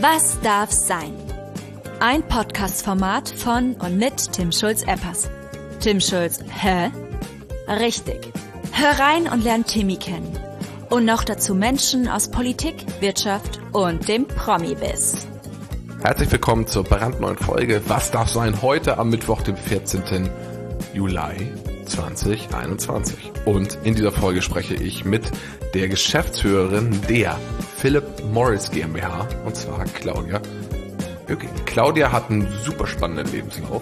Was darf sein? Ein Podcast-Format von und mit Tim Schulz-Eppers. Tim Schulz, hä? Richtig. Hör rein und lern Timmy kennen. Und noch dazu Menschen aus Politik, Wirtschaft und dem Promi-Biss. Herzlich willkommen zur brandneuen Folge Was darf sein? Heute am Mittwoch, dem 14. Juli 2021. Und in dieser Folge spreche ich mit der Geschäftsführerin der Philip Morris GmbH, und zwar Claudia Oecking. Claudia hat einen super spannenden Lebenslauf.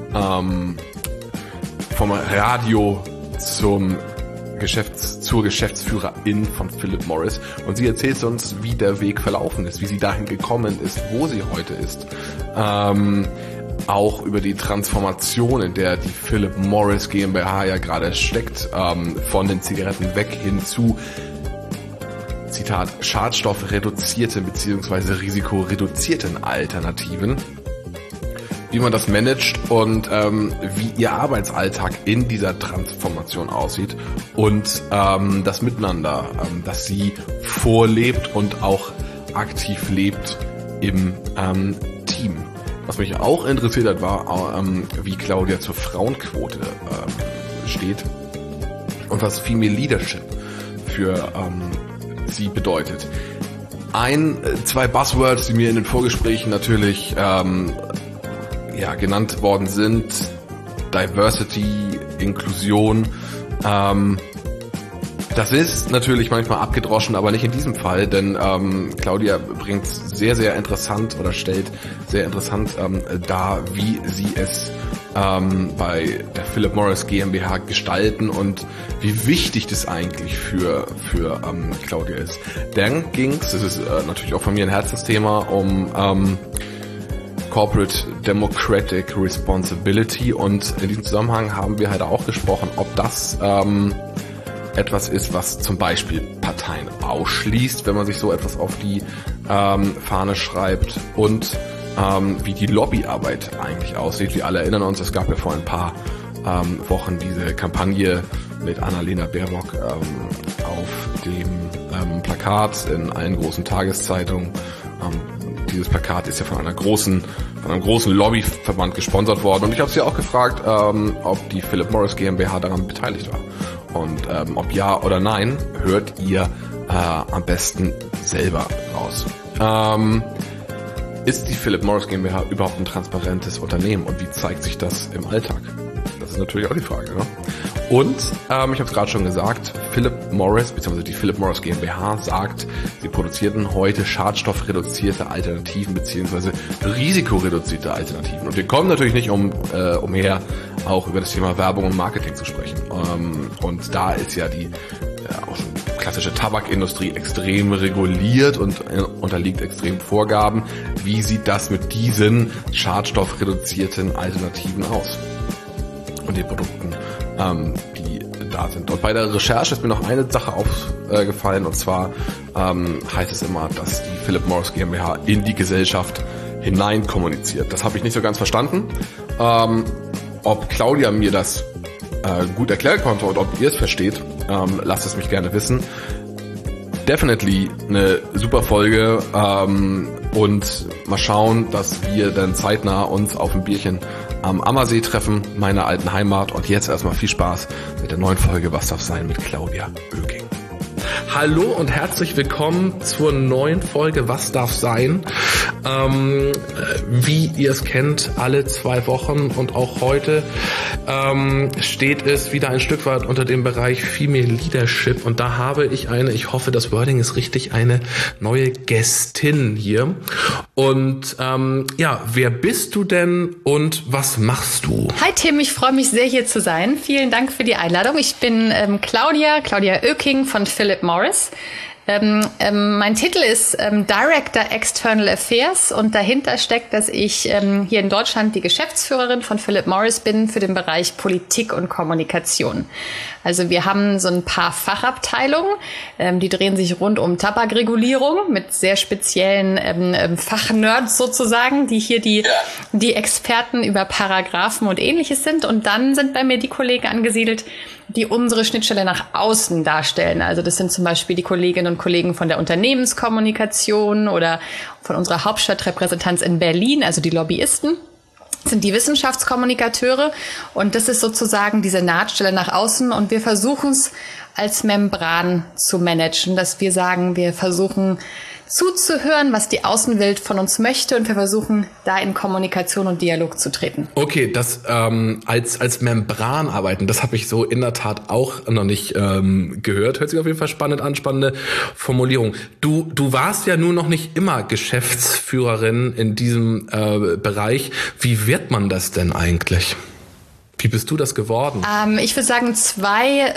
Vom Radio zur Geschäftsführerin von Philip Morris, und sie erzählt uns, wie der Weg verlaufen ist, wie sie dahin gekommen ist, wo sie heute ist. Auch über die Transformation, in der die Philip Morris GmbH ja gerade steckt, von den Zigaretten weg hin zu, Zitat, schadstoffreduzierten bzw. risikoreduzierten Alternativen, wie man das managt und wie ihr Arbeitsalltag in dieser Transformation aussieht und das Miteinander, das sie vorlebt und auch aktiv lebt im Team. Was mich auch interessiert hat, war, wie Claudia zur Frauenquote steht und was Female Leadership für sie bedeutet. Zwei Buzzwords, die mir in den Vorgesprächen natürlich genannt worden sind: Diversity, Inklusion. Das ist natürlich manchmal abgedroschen, aber nicht in diesem Fall, denn Claudia bringt sehr, sehr interessant oder stellt sehr interessant dar, wie sie es bei der Philip Morris GmbH gestalten und wie wichtig das eigentlich für Claudia ist. Dann ging's, das ist natürlich auch von mir ein Herzensthema, um Corporate Democratic Responsibility, und in diesem Zusammenhang haben wir halt auch gesprochen, ob das etwas ist, was zum Beispiel Parteien ausschließt, wenn man sich so etwas auf die Fahne schreibt, und wie die Lobbyarbeit eigentlich aussieht. Wir alle erinnern uns, es gab ja vor ein paar Wochen diese Kampagne mit Annalena Baerbock auf dem Plakat in allen großen Tageszeitungen. Dieses Plakat ist ja von einem großen Lobbyverband gesponsert worden, und ich habe sie auch gefragt, ob die Philip Morris GmbH daran beteiligt war. Und ob ja oder nein, hört ihr am besten selber raus. Ist die Philip Morris GmbH überhaupt ein transparentes Unternehmen, und wie zeigt sich das im Alltag? Das ist natürlich auch die Frage, ne? Und ich habe es gerade schon gesagt, Philip Morris bzw. die Philip Morris GmbH sagt, sie produzierten heute schadstoffreduzierte Alternativen bzw. risikoreduzierte Alternativen. Und wir kommen natürlich nicht umher, auch über das Thema Werbung und Marketing zu sprechen. Und da ist ja die auch schon klassische Tabakindustrie extrem reguliert und unterliegt extrem Vorgaben. Wie sieht das mit diesen schadstoffreduzierten Alternativen aus? Und den Produkten, die da sind. Und bei der Recherche ist mir noch eine Sache aufgefallen, und zwar heißt es immer, dass die Philip Morris GmbH in die Gesellschaft hinein kommuniziert. Das habe ich nicht so ganz verstanden. Ob Claudia mir das gut erklären konnte und ob ihr es versteht, lasst es mich gerne wissen. Definitely eine super Folge, und mal schauen, dass wir dann zeitnah uns auf ein Bierchen am Ammersee treffen, meiner alten Heimat. Und jetzt erstmal viel Spaß mit der neuen Folge Was darf sein mit Claudia Oecking. Hallo und herzlich willkommen zur neuen Folge Was darf sein. Wie ihr es kennt, alle 2 Wochen und auch heute steht es wieder ein Stück weit unter dem Bereich Female Leadership, und da habe ich ich hoffe, das Wording ist richtig, eine neue Gästin hier. Und wer bist du denn und was machst du? Hi Tim, ich freue mich sehr, hier zu sein. Vielen Dank für die Einladung. Ich bin Claudia Oecking von Philip Morris. Mein Titel ist Director External Affairs, und dahinter steckt, dass ich hier in Deutschland die Geschäftsführerin von Philip Morris bin für den Bereich Politik und Kommunikation. Also wir haben so ein paar Fachabteilungen, die drehen sich rund um Tabakregulierung mit sehr speziellen Fachnerds sozusagen, die hier die Experten über Paragraphen und Ähnliches sind. Und dann sind bei mir die Kollegen angesiedelt, die unsere Schnittstelle nach außen darstellen. Also das sind zum Beispiel die Kolleginnen und Kollegen von der Unternehmenskommunikation oder von unserer Hauptstadtrepräsentanz in Berlin, also die Lobbyisten. Sind die Wissenschaftskommunikateure und das ist sozusagen diese Nahtstelle nach außen und wir versuchen es als Membran zu managen, dass wir sagen, wir versuchen zuzuhören, was die Außenwelt von uns möchte und wir versuchen da in Kommunikation und Dialog zu treten. Okay, das als Membran arbeiten, das habe ich so in der Tat auch noch nicht gehört. Hört sich auf jeden Fall spannend an, spannende Formulierung. Du warst ja nur noch nicht immer Geschäftsführerin in diesem Bereich. Wie wird man das denn eigentlich? Wie bist du das geworden? Ich würde sagen, zwei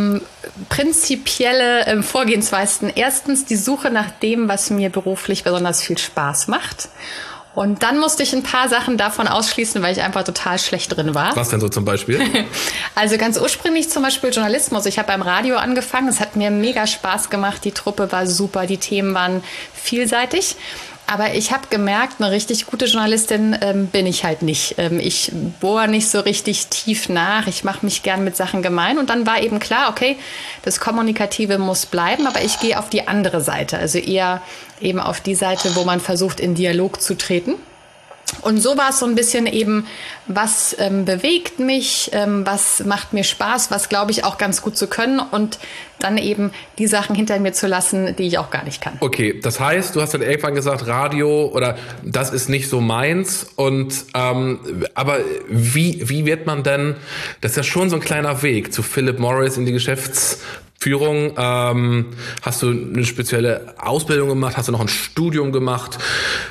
prinzipielle Vorgehensweisen. Erstens die Suche nach dem, was mir beruflich besonders viel Spaß macht. Und dann musste ich ein paar Sachen davon ausschließen, weil ich einfach total schlecht drin war. Was denn so zum Beispiel? Also ganz ursprünglich zum Beispiel Journalismus. Ich habe beim Radio angefangen. Es hat mir mega Spaß gemacht. Die Truppe war super. Die Themen waren vielseitig. Aber ich habe gemerkt, eine richtig gute Journalistin bin ich halt nicht. Ich bohre nicht so richtig tief nach. Ich mache mich gern mit Sachen gemein. Und dann war eben klar, okay, das Kommunikative muss bleiben, aber ich gehe auf die andere Seite. Also eher eben auf die Seite, wo man versucht, in Dialog zu treten. Und so war es so ein bisschen eben, was bewegt mich, was macht mir Spaß, was glaube ich auch ganz gut zu können und dann eben die Sachen hinter mir zu lassen, die ich auch gar nicht kann. Okay, das heißt, du hast dann irgendwann gesagt, Radio oder das ist nicht so meins und aber wie wird man denn, das ist ja schon so ein kleiner Weg zu Philip Morris in die Geschäftsführung. Hast du eine spezielle Ausbildung gemacht? Hast du noch ein Studium gemacht?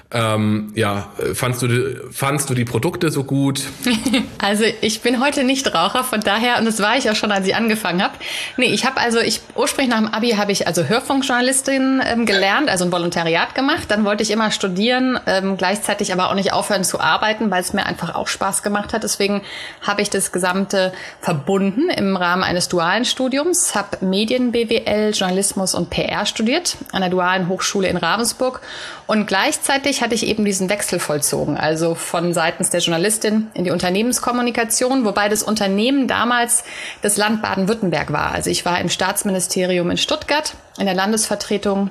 Fandst du die Produkte so gut? Also ich bin heute nicht Raucher, von daher, und das war ich auch schon, als ich angefangen habe. Nee, ursprünglich nach dem Abi habe ich also Hörfunkjournalistin gelernt, also ein Volontariat gemacht. Dann wollte ich immer studieren, gleichzeitig aber auch nicht aufhören zu arbeiten, weil es mir einfach auch Spaß gemacht hat. Deswegen habe ich das Gesamte verbunden im Rahmen eines dualen Studiums, habe Medien, BWL, Journalismus und PR studiert an der Dualen Hochschule in Ravensburg und gleichzeitig hatte ich eben diesen Wechsel vollzogen, also von seitens der Journalistin in die Unternehmenskommunikation, wobei das Unternehmen damals das Land Baden-Württemberg war. Also ich war im Staatsministerium in Stuttgart, in der Landesvertretung,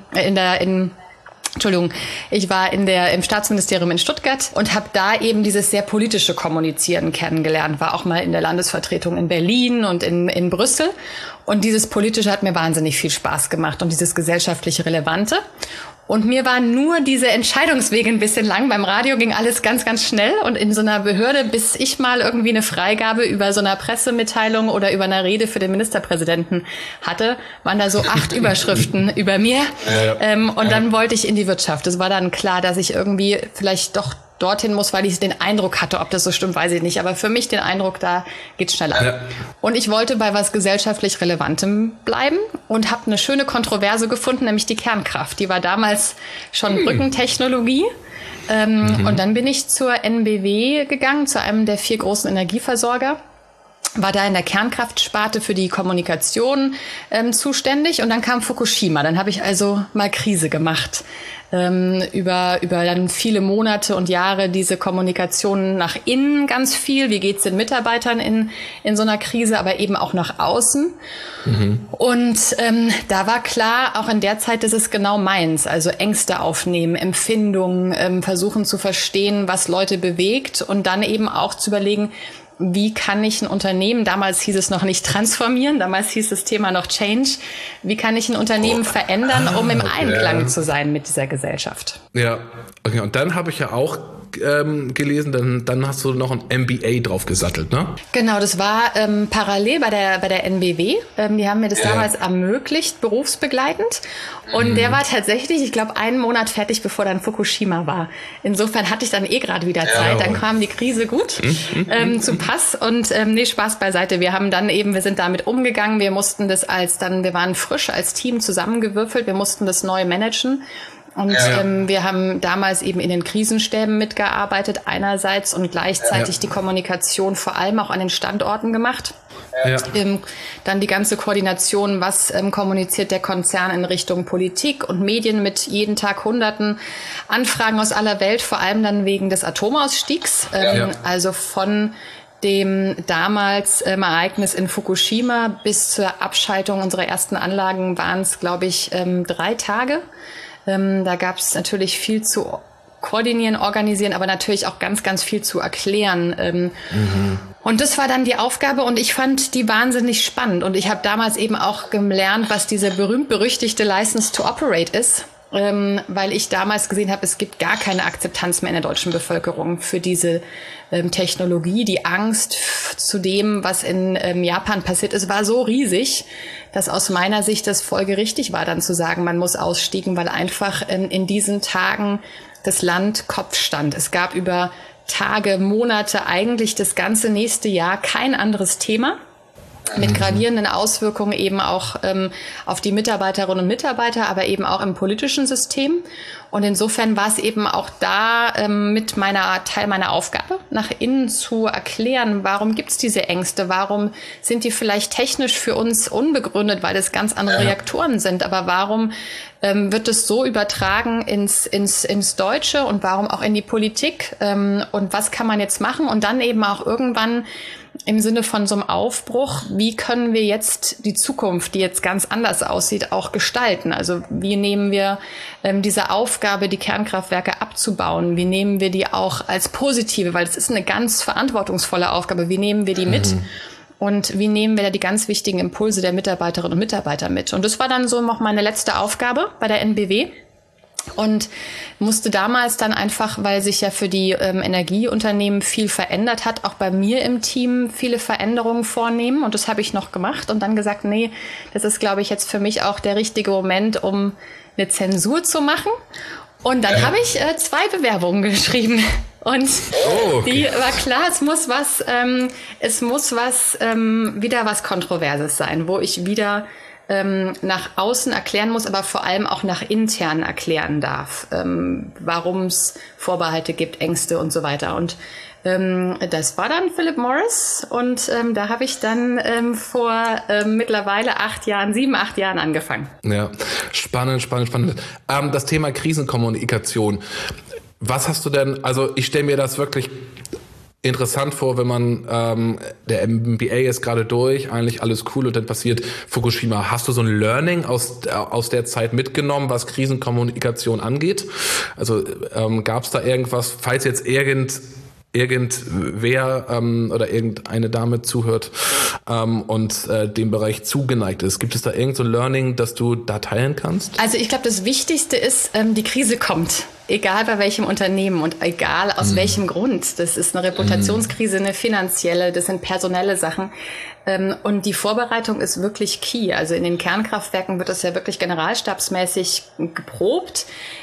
ich war im Staatsministerium in Stuttgart und habe da eben dieses sehr politische Kommunizieren kennengelernt, war auch mal in der Landesvertretung in Berlin und in Brüssel. Und dieses Politische hat mir wahnsinnig viel Spaß gemacht und dieses gesellschaftliche Relevante. Und mir waren nur diese Entscheidungswege ein bisschen lang. Beim Radio ging alles ganz, ganz schnell. Und in so einer Behörde, bis ich mal irgendwie eine Freigabe über so einer Pressemitteilung oder über eine Rede für den Ministerpräsidenten hatte, waren da so 8 Überschriften über mir. Und dann wollte ich in die Wirtschaft. Es war dann klar, dass ich irgendwie vielleicht doch dorthin muss, weil ich den Eindruck hatte, ob das so stimmt, weiß ich nicht. Aber für mich den Eindruck, da geht's schneller. Ja. Und ich wollte bei was gesellschaftlich Relevantem bleiben und habe eine schöne Kontroverse gefunden, nämlich die Kernkraft. Die war damals schon Brückentechnologie. Und dann bin ich zur NBW gegangen, zu einem der 4 großen Energieversorger. War da in der Kernkraftsparte für die Kommunikation zuständig und dann kam Fukushima. Dann habe ich also mal Krise gemacht. Über dann viele Monate und Jahre diese Kommunikation nach innen ganz viel. Wie geht's den Mitarbeitern in so einer Krise, aber eben auch nach außen. Und da war klar, auch in der Zeit ist es genau meins. Also Ängste aufnehmen, Empfindungen, versuchen zu verstehen, was Leute bewegt und dann eben auch zu überlegen, wie kann ich ein Unternehmen, damals hieß es noch nicht transformieren, damals hieß das Thema noch Change, wie kann ich ein Unternehmen verändern, um im Einklang zu sein mit dieser Gesellschaft? Ja, okay. Und dann habe ich ja auch gelesen, dann hast du noch ein MBA drauf gesattelt, ne? Genau, das war parallel bei der NBW. Die haben mir das damals ermöglicht, berufsbegleitend. Und der war tatsächlich, ich glaube, 1 Monat fertig, bevor dann Fukushima war. Insofern hatte ich dann gerade wieder Zeit. Dann kam die Krise gut zu Pass. Und Spaß beiseite. Wir sind damit umgegangen. Wir mussten das wir waren frisch als Team zusammengewürfelt. Wir mussten das neu managen. Und wir haben damals eben in den Krisenstäben mitgearbeitet einerseits und gleichzeitig die Kommunikation vor allem auch an den Standorten gemacht. Dann die ganze Koordination, was kommuniziert der Konzern in Richtung Politik und Medien mit jeden Tag Hunderten Anfragen aus aller Welt, vor allem dann wegen des Atomausstiegs. Also von dem damals Ereignis in Fukushima bis zur Abschaltung unserer ersten Anlagen waren es, glaube ich, 3 Tage. Da gab es natürlich viel zu koordinieren, organisieren, aber natürlich auch ganz, ganz viel zu erklären. Und das war dann die Aufgabe und ich fand die wahnsinnig spannend. Und ich habe damals eben auch gelernt, was diese berühmt-berüchtigte License to Operate ist. Weil ich damals gesehen habe, es gibt gar keine Akzeptanz mehr in der deutschen Bevölkerung für diese Technologie. Die Angst zu dem, was in Japan passiert ist, war so riesig, dass aus meiner Sicht das folgerichtig war, dann zu sagen, man muss ausstiegen, weil einfach in diesen Tagen das Land Kopf stand. Es gab über Tage, Monate, eigentlich das ganze nächste Jahr kein anderes Thema. Mit gravierenden Auswirkungen eben auch auf die Mitarbeiterinnen und Mitarbeiter, aber eben auch im politischen System. Und insofern war es eben auch da mit Teil meiner Aufgabe, nach innen zu erklären, warum gibt's diese Ängste, warum sind die vielleicht technisch für uns unbegründet, weil es ganz andere Reaktoren sind, aber warum wird es so übertragen ins Deutsche und warum auch in die Politik und was kann man jetzt machen und dann eben auch irgendwann im Sinne von so einem Aufbruch, wie können wir jetzt die Zukunft, die jetzt ganz anders aussieht, auch gestalten? Also wie nehmen wir diese Aufgabe, die Kernkraftwerke abzubauen, wie nehmen wir die auch als positive, weil es ist eine ganz verantwortungsvolle Aufgabe, wie nehmen wir die mit? Und wie nehmen wir da die ganz wichtigen Impulse der Mitarbeiterinnen und Mitarbeiter mit? Und das war dann so noch meine letzte Aufgabe bei der NBW. Und musste damals dann einfach, weil sich ja für die Energieunternehmen viel verändert hat, auch bei mir im Team viele Veränderungen vornehmen. Und das habe ich noch gemacht und dann gesagt, nee, das ist, glaube ich, jetzt für mich auch der richtige Moment, um eine Zensur zu machen. Und dann habe ich 2 Bewerbungen geschrieben. Und die war klar, es muss wieder was Kontroverses sein, wo ich wieder nach außen erklären muss, aber vor allem auch nach intern erklären darf, warum es Vorbehalte gibt, Ängste und so weiter. Und das war dann Philip Morris und da habe ich dann vor mittlerweile 7, 8 Jahren angefangen. Ja, spannend. Das Thema Krisenkommunikation. Was hast du denn, also ich stelle mir das wirklich interessant vor, wenn man, der MBA ist gerade durch, eigentlich alles cool und dann passiert Fukushima. Hast du so ein Learning aus der Zeit mitgenommen, was Krisenkommunikation angeht? Also gab es da irgendwas, falls jetzt irgendwer oder irgendeine Dame zuhört und dem Bereich zugeneigt ist. Gibt es da irgend so ein Learning, das du da teilen kannst? Also ich glaube, das Wichtigste ist, die Krise kommt. Egal bei welchem Unternehmen und egal aus welchem Grund. Das ist eine Reputationskrise, eine finanzielle, das sind personelle Sachen. Und die Vorbereitung ist wirklich key. Also in den Kernkraftwerken wird das ja wirklich generalstabsmäßig geprobt.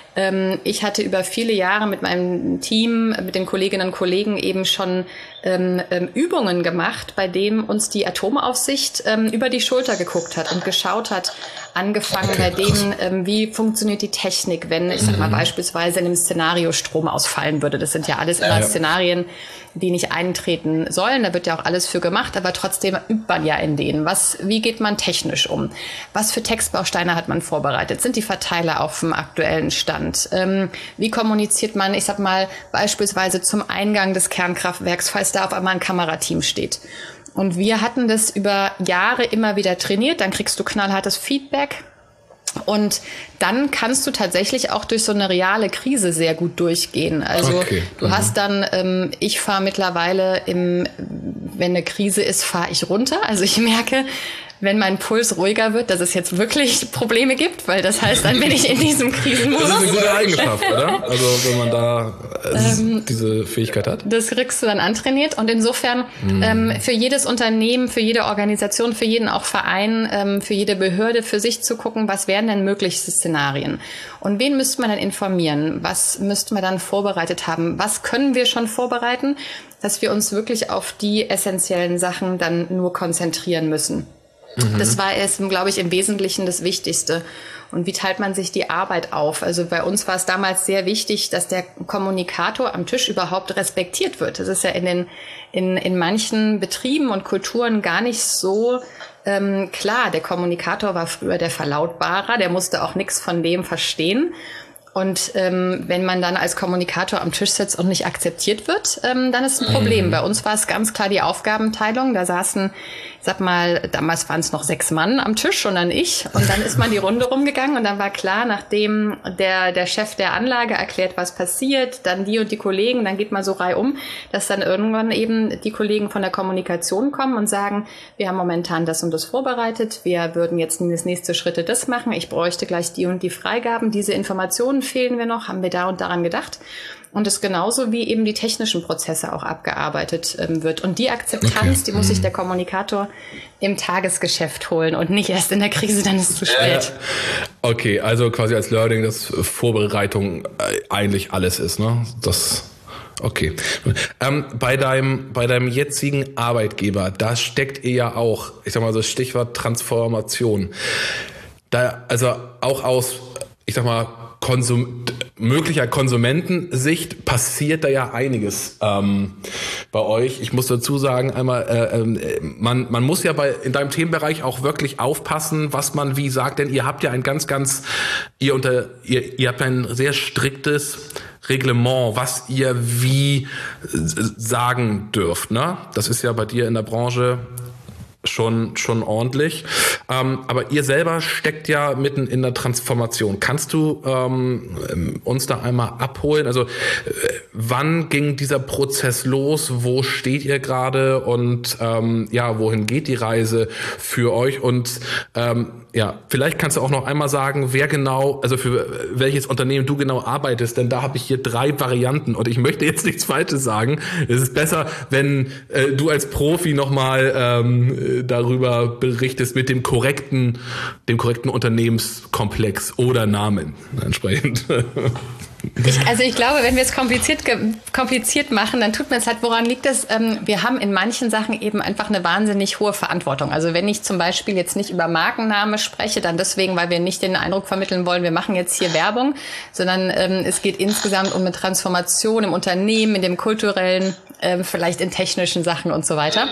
Ich hatte über viele Jahre mit meinem Team, mit den Kolleginnen und Kollegen eben schon Übungen gemacht, bei denen uns die Atomaufsicht über die Schulter geguckt hat und geschaut hat, angefangen bei denen, wie funktioniert die Technik, wenn, ich sag mal beispielsweise in einem Szenario Strom ausfallen würde. Das sind ja alles immer Szenarien, die nicht eintreten sollen. Da wird ja auch alles für gemacht, aber trotzdem übt man ja in denen. Wie geht man technisch um? Was für Textbausteine hat man vorbereitet? Sind die Verteiler auf dem aktuellen Stand? Wie kommuniziert man, ich sag mal, beispielsweise zum Eingang des Kernkraftwerks, falls da auf einmal ein Kamerateam steht? Und wir hatten das über Jahre immer wieder trainiert. Dann kriegst du knallhartes Feedback. Und dann kannst du tatsächlich auch durch so eine reale Krise sehr gut durchgehen. Also du hast dann, ich fahre mittlerweile, wenn eine Krise ist, fahre ich runter. Also ich merke, wenn mein Puls ruhiger wird, dass es jetzt wirklich Probleme gibt, weil das heißt, dann bin ich in diesem Krisenmodus. Das ist eine gute Eigenschaft, oder? Also wenn man da diese Fähigkeit hat. Das kriegst du dann antrainiert und insofern für jedes Unternehmen, für jede Organisation, für jeden auch Verein, für jede Behörde, für sich zu gucken, was wären denn mögliche Szenarien? Und wen müsste man dann informieren? Was müssten wir dann vorbereitet haben? Was können wir schon vorbereiten, dass wir uns wirklich auf die essentiellen Sachen dann nur konzentrieren müssen? Das war glaube ich, im Wesentlichen das Wichtigste. Und wie teilt man sich die Arbeit auf? Also bei uns war es damals sehr wichtig, dass der Kommunikator am Tisch überhaupt respektiert wird. Das ist ja in manchen Betrieben und Kulturen gar nicht so klar. Der Kommunikator war früher der Verlautbarer, der musste auch nichts von dem verstehen. Und wenn man dann als Kommunikator am Tisch sitzt und nicht akzeptiert wird, dann ist ein Problem. Bei uns war es ganz klar die Aufgabenteilung. Da saßen, ich sag mal, damals waren es noch 6 Mann am Tisch und dann ich. Und dann ist man die Runde rumgegangen und dann war klar, nachdem der Chef der Anlage erklärt, was passiert, dann die und die Kollegen, dann geht man so reihum, dass dann irgendwann eben die Kollegen von der Kommunikation kommen und sagen, wir haben momentan das und das vorbereitet, wir würden jetzt als nächste Schritte das machen, ich bräuchte gleich die und die Freigaben, diese Informationen fehlen wir noch, haben wir da und daran gedacht. Und es genauso wie eben die technischen Prozesse auch abgearbeitet wird. Und die Akzeptanz, die muss sich der Kommunikator im Tagesgeschäft holen und nicht erst in der Krise, dann ist es zu spät. Okay, also quasi als Learning, dass Vorbereitung eigentlich alles ist, ne? Das... Okay. Bei deinem jetzigen Arbeitgeber, da steckt ihr ja auch, ich sag mal so Stichwort Transformation. Da, also auch aus, ich sag mal, möglicher Konsumentensicht passiert da ja einiges bei euch. Ich muss dazu sagen, einmal, man muss ja in deinem Themenbereich auch wirklich aufpassen, was man wie sagt, denn ihr habt ja ihr habt ein sehr striktes Reglement, was ihr wie sagen dürft, ne? Das ist ja bei dir in der Branche schon ordentlich. Aber ihr selber steckt ja mitten in der Transformation. Kannst du uns da einmal abholen? Also wann ging dieser Prozess los? Wo steht ihr gerade? Und wohin geht die Reise für euch? Und vielleicht kannst du auch noch einmal sagen, wer genau, also für welches Unternehmen du genau arbeitest, denn da habe ich hier 3 Varianten und ich möchte jetzt nichts Falsches sagen. Es ist besser, wenn du als Profi nochmal darüber berichtest mit dem korrekten Unternehmenskomplex oder Namen entsprechend. Ich glaube, wenn wir es kompliziert machen, dann tut mir es halt, woran liegt es? Wir haben in manchen Sachen eben einfach eine wahnsinnig hohe Verantwortung. Also wenn ich zum Beispiel jetzt nicht über Markenname spreche, dann deswegen, weil wir nicht den Eindruck vermitteln wollen, wir machen jetzt hier Werbung, sondern es geht insgesamt um eine Transformation im Unternehmen, in dem kulturellen, vielleicht in technischen Sachen und so weiter.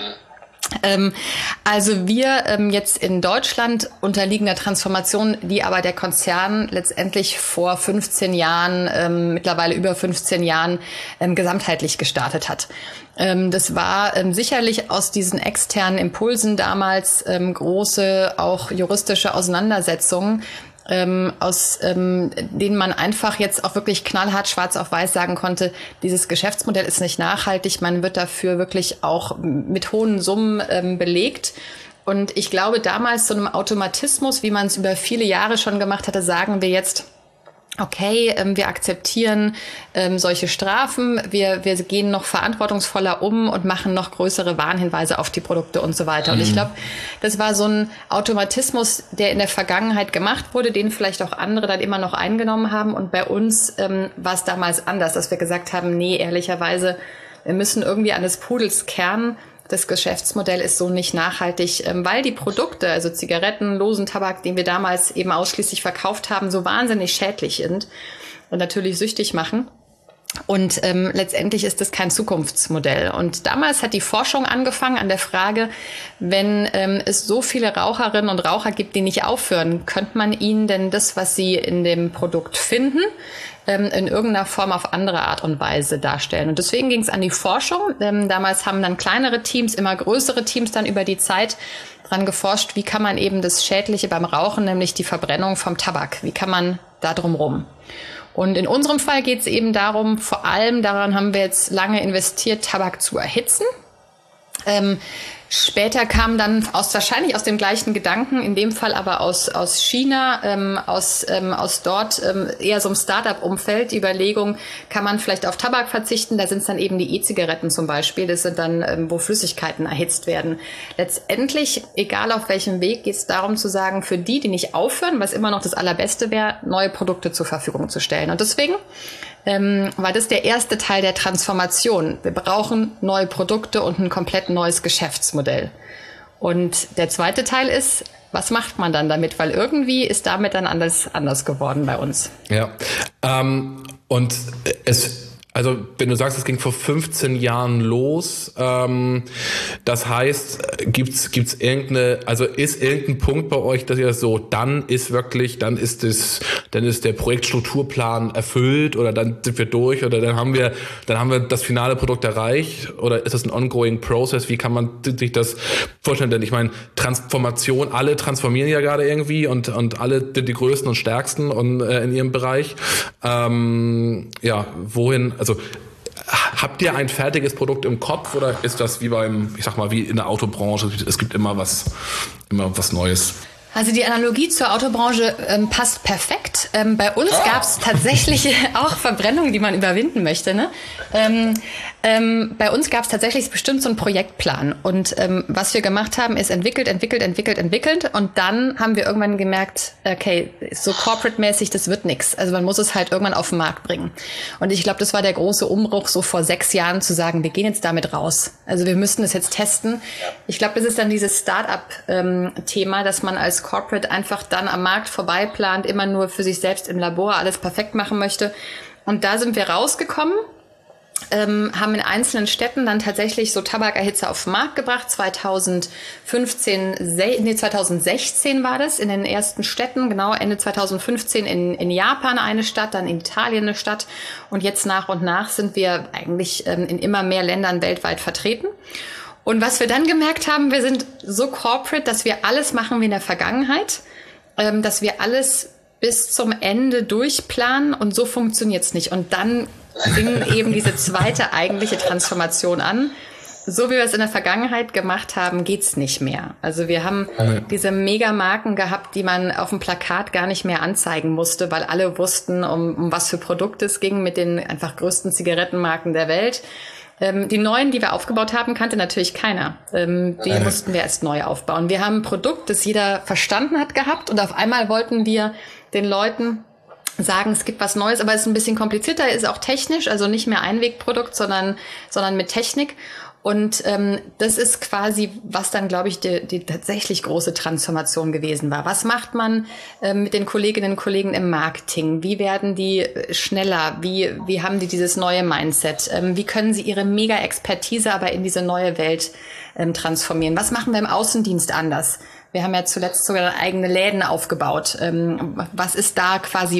Also wir jetzt in Deutschland unterliegen der Transformation, die aber der Konzern letztendlich vor 15 Jahren, mittlerweile über 15 Jahren, gesamtheitlich gestartet hat. Das war sicherlich aus diesen externen Impulsen damals große, auch juristische Auseinandersetzungen, aus denen man einfach jetzt auch wirklich knallhart schwarz auf weiß sagen konnte, dieses Geschäftsmodell ist nicht nachhaltig, man wird dafür wirklich auch mit hohen Summen belegt. Und ich glaube, damals so einem Automatismus, wie man es über viele Jahre schon gemacht hatte, sagen wir jetzt, okay, wir akzeptieren solche Strafen, wir gehen noch verantwortungsvoller um und machen noch größere Warnhinweise auf die Produkte und so weiter. Und ich glaube, das war so ein Automatismus, der in der Vergangenheit gemacht wurde, den vielleicht auch andere dann immer noch eingenommen haben. Und bei uns war es damals anders, dass wir gesagt haben, nee, ehrlicherweise, wir müssen irgendwie an des Pudels Kern. Das Geschäftsmodell ist so nicht nachhaltig, weil die Produkte, also Zigaretten, losen Tabak, den wir damals eben ausschließlich verkauft haben, so wahnsinnig schädlich sind und natürlich süchtig machen. Und letztendlich ist das kein Zukunftsmodell. Und damals hat die Forschung angefangen an der Frage, wenn es so viele Raucherinnen und Raucher gibt, die nicht aufhören, könnte man ihnen denn das, was sie in dem Produkt finden, in irgendeiner Form auf andere Art und Weise darstellen. Und deswegen ging es an die Forschung. Damals haben dann kleinere Teams, immer größere Teams dann über die Zeit dran geforscht, wie kann man eben das Schädliche beim Rauchen, nämlich die Verbrennung vom Tabak, wie kann man da drum rum? Und in unserem Fall geht es eben darum, vor allem daran haben wir jetzt lange investiert, Tabak zu erhitzen. Später kam dann wahrscheinlich aus dem gleichen Gedanken, in dem Fall aber aus China, aus dort eher so einem Start-up-Umfeld, die Überlegung, kann man vielleicht auf Tabak verzichten? Da sind es dann eben die E-Zigaretten zum Beispiel, das sind dann, wo Flüssigkeiten erhitzt werden. Letztendlich, egal auf welchem Weg, geht es darum zu sagen, für die nicht aufhören, was immer noch das Allerbeste wäre, neue Produkte zur Verfügung zu stellen. Und deswegen war das der erste Teil der Transformation. Wir brauchen neue Produkte und ein komplett neues Geschäftsmodell. Und der zweite Teil ist, was macht man dann damit? Weil irgendwie ist damit dann alles anders geworden bei uns. Ja, und Also wenn du sagst, es ging vor 15 Jahren los, das heißt, gibt's irgendeine, also ist irgendein Punkt bei euch, dass ihr so, dann ist der Projektstrukturplan erfüllt oder dann sind wir durch oder dann haben wir das finale Produkt erreicht oder ist das ein ongoing process? Wie kann man sich das vorstellen? Denn ich meine, Transformation, alle transformieren ja gerade irgendwie und alle sind die Größten und Stärksten und in ihrem Bereich. Wohin, also habt ihr ein fertiges Produkt im Kopf oder ist das wie wie in der Autobranche, es gibt immer was Neues? Also die Analogie zur Autobranche passt perfekt. Bei uns gab es tatsächlich auch Verbrennungen, die man überwinden möchte. Ne? Bei uns gab es tatsächlich bestimmt so einen Projektplan. Und was wir gemacht haben, ist entwickelt. Und dann haben wir irgendwann gemerkt, okay, so corporate-mäßig, das wird nix. Also man muss es halt irgendwann auf den Markt bringen. Und ich glaube, das war der große Umbruch, so vor 6 Jahren zu sagen, wir gehen jetzt damit raus. Also wir müssten es jetzt testen. Ich glaube, das ist dann dieses Start-up-Thema, dass man als Corporate einfach dann am Markt vorbei plant, immer nur für sich selbst im Labor alles perfekt machen möchte. Und da sind wir rausgekommen, haben in einzelnen Städten dann tatsächlich so Tabakerhitzer auf den Markt gebracht. 2016 war das, in den ersten Städten, genau Ende 2015 in Japan eine Stadt, dann in Italien eine Stadt. Und jetzt nach und nach sind wir eigentlich in immer mehr Ländern weltweit vertreten. Und was wir dann gemerkt haben, wir sind so corporate, dass wir alles machen wie in der Vergangenheit, dass wir alles bis zum Ende durchplanen und so funktioniert's nicht. Und dann fing eben diese zweite eigentliche Transformation an. So wie wir es in der Vergangenheit gemacht haben, geht's nicht mehr. Also wir haben diese Megamarken gehabt, die man auf dem Plakat gar nicht mehr anzeigen musste, weil alle wussten, um was für Produkte es ging mit den einfach größten Zigarettenmarken der Welt. Die neuen, die wir aufgebaut haben, kannte natürlich keiner. Die mussten wir erst neu aufbauen. Wir haben ein Produkt, das jeder verstanden hat gehabt und auf einmal wollten wir den Leuten sagen, es gibt was Neues, aber es ist ein bisschen komplizierter, ist auch technisch, also nicht mehr Einwegprodukt, sondern mit Technik. Und das ist quasi, was dann, glaube ich, die tatsächlich große Transformation gewesen war. Was macht man mit den Kolleginnen und Kollegen im Marketing? Wie werden die schneller? Wie haben die dieses neue Mindset? Wie können sie ihre Mega-Expertise aber in diese neue Welt transformieren? Was machen wir im Außendienst anders? Wir haben ja zuletzt sogar eigene Läden aufgebaut. Was ist da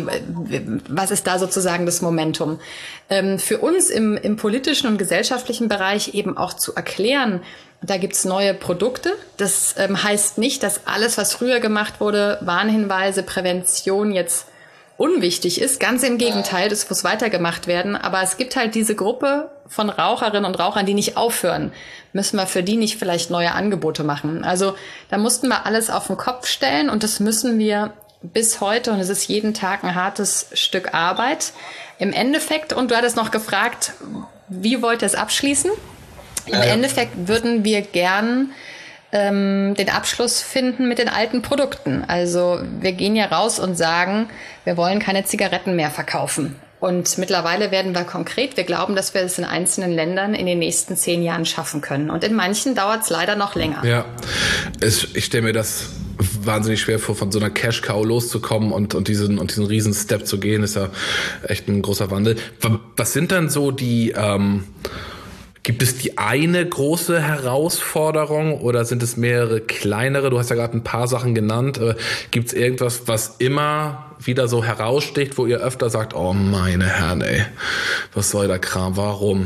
sozusagen das Momentum? Für uns im politischen und gesellschaftlichen Bereich eben auch zu erklären, da gibt's neue Produkte. Das heißt nicht, dass alles, was früher gemacht wurde, Warnhinweise, Prävention jetzt unwichtig ist. Ganz im Gegenteil, das muss weitergemacht werden. Aber es gibt halt diese Gruppe von Raucherinnen und Rauchern, die nicht aufhören. Müssen wir für die nicht vielleicht neue Angebote machen? Also da mussten wir alles auf den Kopf stellen und das müssen wir bis heute und es ist jeden Tag ein hartes Stück Arbeit. Im Endeffekt, und du hattest noch gefragt, wie wollt ihr es abschließen? Im Endeffekt würden wir gern den Abschluss finden mit den alten Produkten. Also wir gehen ja raus und sagen, wir wollen keine Zigaretten mehr verkaufen. Und mittlerweile werden wir konkret. Wir glauben, dass wir es in einzelnen Ländern in den nächsten 10 Jahren schaffen können. Und in manchen dauert es leider noch länger. Ja, ich stelle mir das wahnsinnig schwer vor, von so einer Cash-Cow loszukommen und diesen riesen Step zu gehen, ist ja echt ein großer Wandel. Was sind dann so die... Gibt es die eine große Herausforderung oder sind es mehrere kleinere? Du hast ja gerade ein paar Sachen genannt. Gibt es irgendwas, was immer wieder so heraussticht, wo ihr öfter sagt, oh meine Herren, ey, was soll der Kram, warum?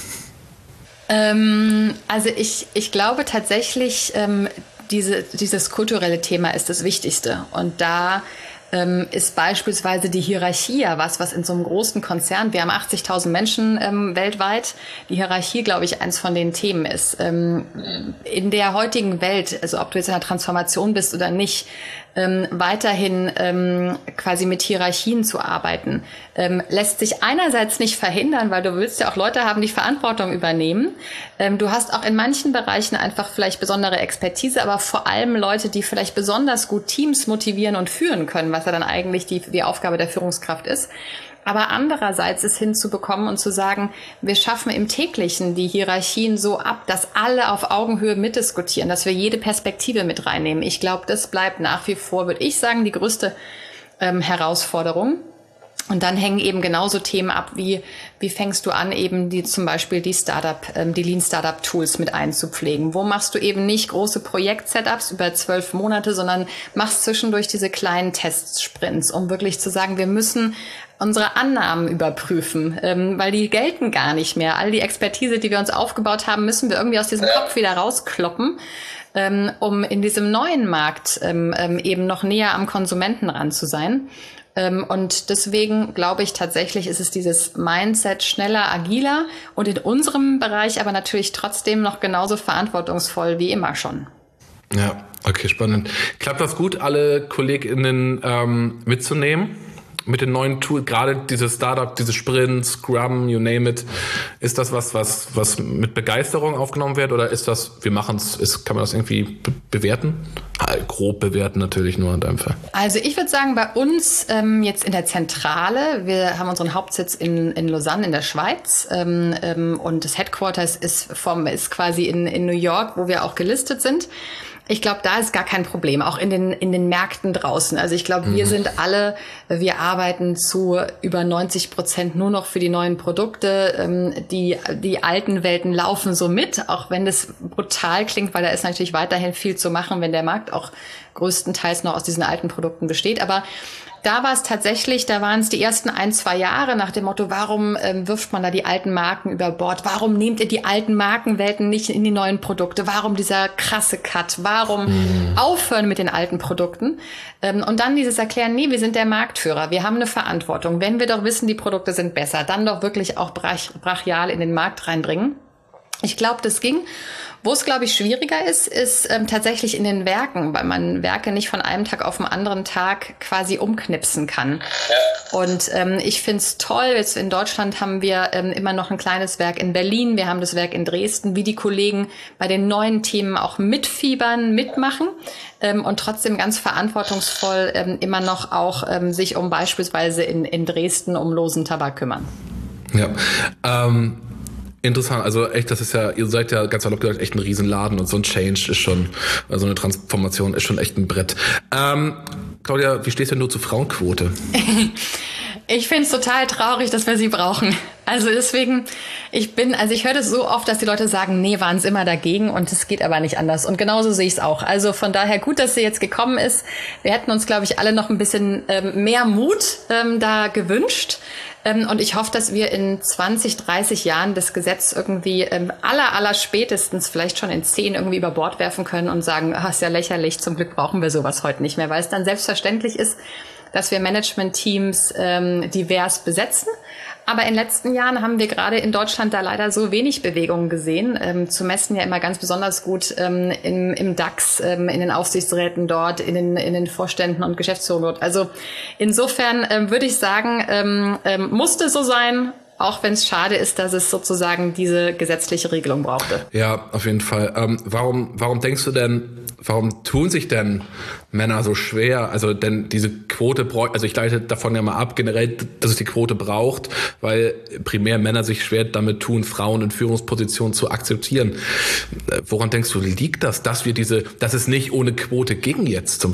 Also ich glaube tatsächlich, dieses kulturelle Thema ist das Wichtigste. Und da ist beispielsweise die Hierarchie ja was in so einem großen Konzern, wir haben 80.000 Menschen weltweit, die Hierarchie, glaube ich, eins von den Themen ist. In der heutigen Welt, also ob du jetzt in der Transformation bist oder nicht, weiterhin quasi mit Hierarchien zu arbeiten, lässt sich einerseits nicht verhindern, weil du willst ja auch Leute haben, die Verantwortung übernehmen. Du hast auch in manchen Bereichen einfach vielleicht besondere Expertise, aber vor allem Leute, die vielleicht besonders gut Teams motivieren und führen können, was ja dann eigentlich die Aufgabe der Führungskraft ist. Aber andererseits es hinzubekommen und zu sagen, wir schaffen im Täglichen die Hierarchien so ab, dass alle auf Augenhöhe mitdiskutieren, dass wir jede Perspektive mit reinnehmen. Ich glaube, das bleibt nach wie vor, würde ich sagen, die größte Herausforderung. Und dann hängen eben genauso Themen ab, wie fängst du an, eben zum Beispiel die Lean Startup Tools mit einzupflegen? Wo machst du eben nicht große Projekt-Setups über 12 Monate, sondern machst zwischendurch diese kleinen Testsprints, um wirklich zu sagen, wir müssen unsere Annahmen überprüfen, weil die gelten gar nicht mehr. All die Expertise, die wir uns aufgebaut haben, müssen wir irgendwie aus diesem Kopf wieder rauskloppen, um in diesem neuen Markt eben noch näher am Konsumenten ran zu sein. Und deswegen glaube ich tatsächlich, ist es dieses Mindset schneller, agiler und in unserem Bereich aber natürlich trotzdem noch genauso verantwortungsvoll wie immer schon. Ja, okay, spannend. Klappt das gut, alle KollegInnen mitzunehmen? Mit den neuen Tools, gerade dieses Startup, diese Sprints, Scrum, you name it, ist das was mit Begeisterung aufgenommen wird oder ist das, wir machen es, kann man das irgendwie bewerten? Grob bewerten natürlich nur in deinem Fall. Also ich würde sagen, bei uns jetzt in der Zentrale, wir haben unseren Hauptsitz in Lausanne in der Schweiz und das Headquarters ist quasi in New York, wo wir auch gelistet sind. Ich glaube, da ist gar kein Problem, auch in den Märkten draußen. Also ich glaube, wir arbeiten zu über 90% nur noch für die neuen Produkte. Die alten Welten laufen so mit, auch wenn das brutal klingt, weil da ist natürlich weiterhin viel zu machen, wenn der Markt auch größtenteils noch aus diesen alten Produkten besteht. Aber da war es tatsächlich, da waren es die ersten 1-2 Jahre nach dem Motto, warum wirft man da die alten Marken über Bord? Warum nehmt ihr die alten Markenwelten nicht in die neuen Produkte? Warum dieser krasse Cut? Warum aufhören mit den alten Produkten? Und dann dieses Erklären, nee, wir sind der Marktführer, wir haben eine Verantwortung. Wenn wir doch wissen, die Produkte sind besser, dann doch wirklich auch brachial in den Markt reinbringen. Ich glaube, das ging. Wo es, glaube ich, schwieriger ist tatsächlich in den Werken, weil man Werke nicht von einem Tag auf den anderen Tag quasi umknipsen kann. Ja. Und ich finde es toll, jetzt in Deutschland haben wir immer noch ein kleines Werk in Berlin, wir haben das Werk in Dresden, wie die Kollegen bei den neuen Themen auch mitfiebern, mitmachen und trotzdem ganz verantwortungsvoll immer noch auch sich um beispielsweise in Dresden um losen Tabak kümmern. Ja, interessant, also echt, das ist ja, ihr seid ja ganz salopp gesagt echt ein Riesenladen und so ein Change ist schon, so eine Transformation ist schon echt ein Brett. Claudia, wie stehst denn du zur Frauenquote? Ich finde es total traurig, dass wir sie brauchen. Also deswegen, ich höre das so oft, dass die Leute sagen, nee, waren es immer dagegen und es geht aber nicht anders. Und genauso sehe ich es auch. Also von daher gut, dass sie jetzt gekommen ist. Wir hätten uns, glaube ich, alle noch ein bisschen mehr Mut da gewünscht. Und ich hoffe, dass wir in 20, 30 Jahren das Gesetz irgendwie aller spätestens vielleicht schon in 10 irgendwie über Bord werfen können und sagen, ist ja lächerlich, zum Glück brauchen wir sowas heute nicht mehr, weil es dann selbstverständlich ist, dass wir Management-Teams divers besetzen. Aber in den letzten Jahren haben wir gerade in Deutschland da leider so wenig Bewegungen gesehen. Zu messen ja immer ganz besonders gut im DAX, in den Aufsichtsräten dort, in den Vorständen und Geschäftsführern dort. Also insofern würde ich sagen, musste so sein, auch wenn es schade ist, dass es sozusagen diese gesetzliche Regelung brauchte. Ja, auf jeden Fall. Warum denkst du denn, warum tun sich denn Männer so schwer? Also denn diese Quote, also ich leite davon ja mal ab, generell, dass es die Quote braucht, weil primär Männer sich schwer damit tun, Frauen in Führungspositionen zu akzeptieren. Woran denkst du, liegt das, dass es nicht ohne Quote gehen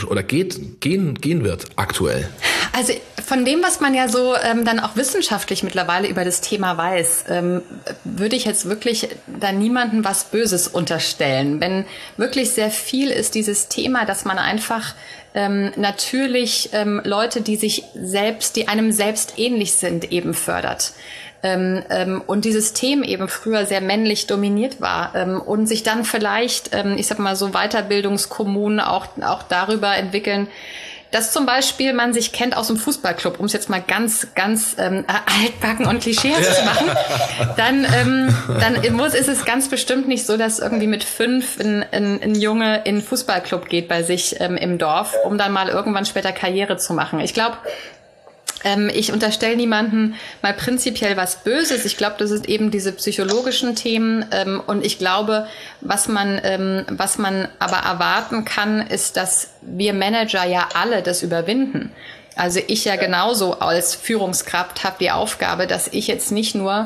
wird aktuell? Also von dem, was man ja so dann auch wissenschaftlich mittlerweile über das Thema weiß, würde ich jetzt wirklich da niemandem was Böses unterstellen. Wenn wirklich sehr viel ist dieses Thema, dass man einfach natürlich Leute, die einem selbst ähnlich sind, eben fördert. Und dieses Thema eben früher sehr männlich dominiert war und sich dann vielleicht, ich sag mal so Weiterbildungskommunen auch darüber entwickeln, dass zum Beispiel man sich kennt aus dem Fußballclub, um es jetzt mal ganz altbacken und klischeehaft zu machen, dann ist es ganz bestimmt nicht so, dass irgendwie mit 5 ein Junge in den Fußballclub geht bei sich im Dorf, um dann mal irgendwann später Karriere zu machen. Ich glaube, ich unterstelle niemanden mal prinzipiell was Böses. Ich glaube, das sind eben diese psychologischen Themen. Und ich glaube, was man aber erwarten kann, ist, dass wir Manager ja alle das überwinden. Also ich ja genauso als Führungskraft habe die Aufgabe, dass ich jetzt nicht nur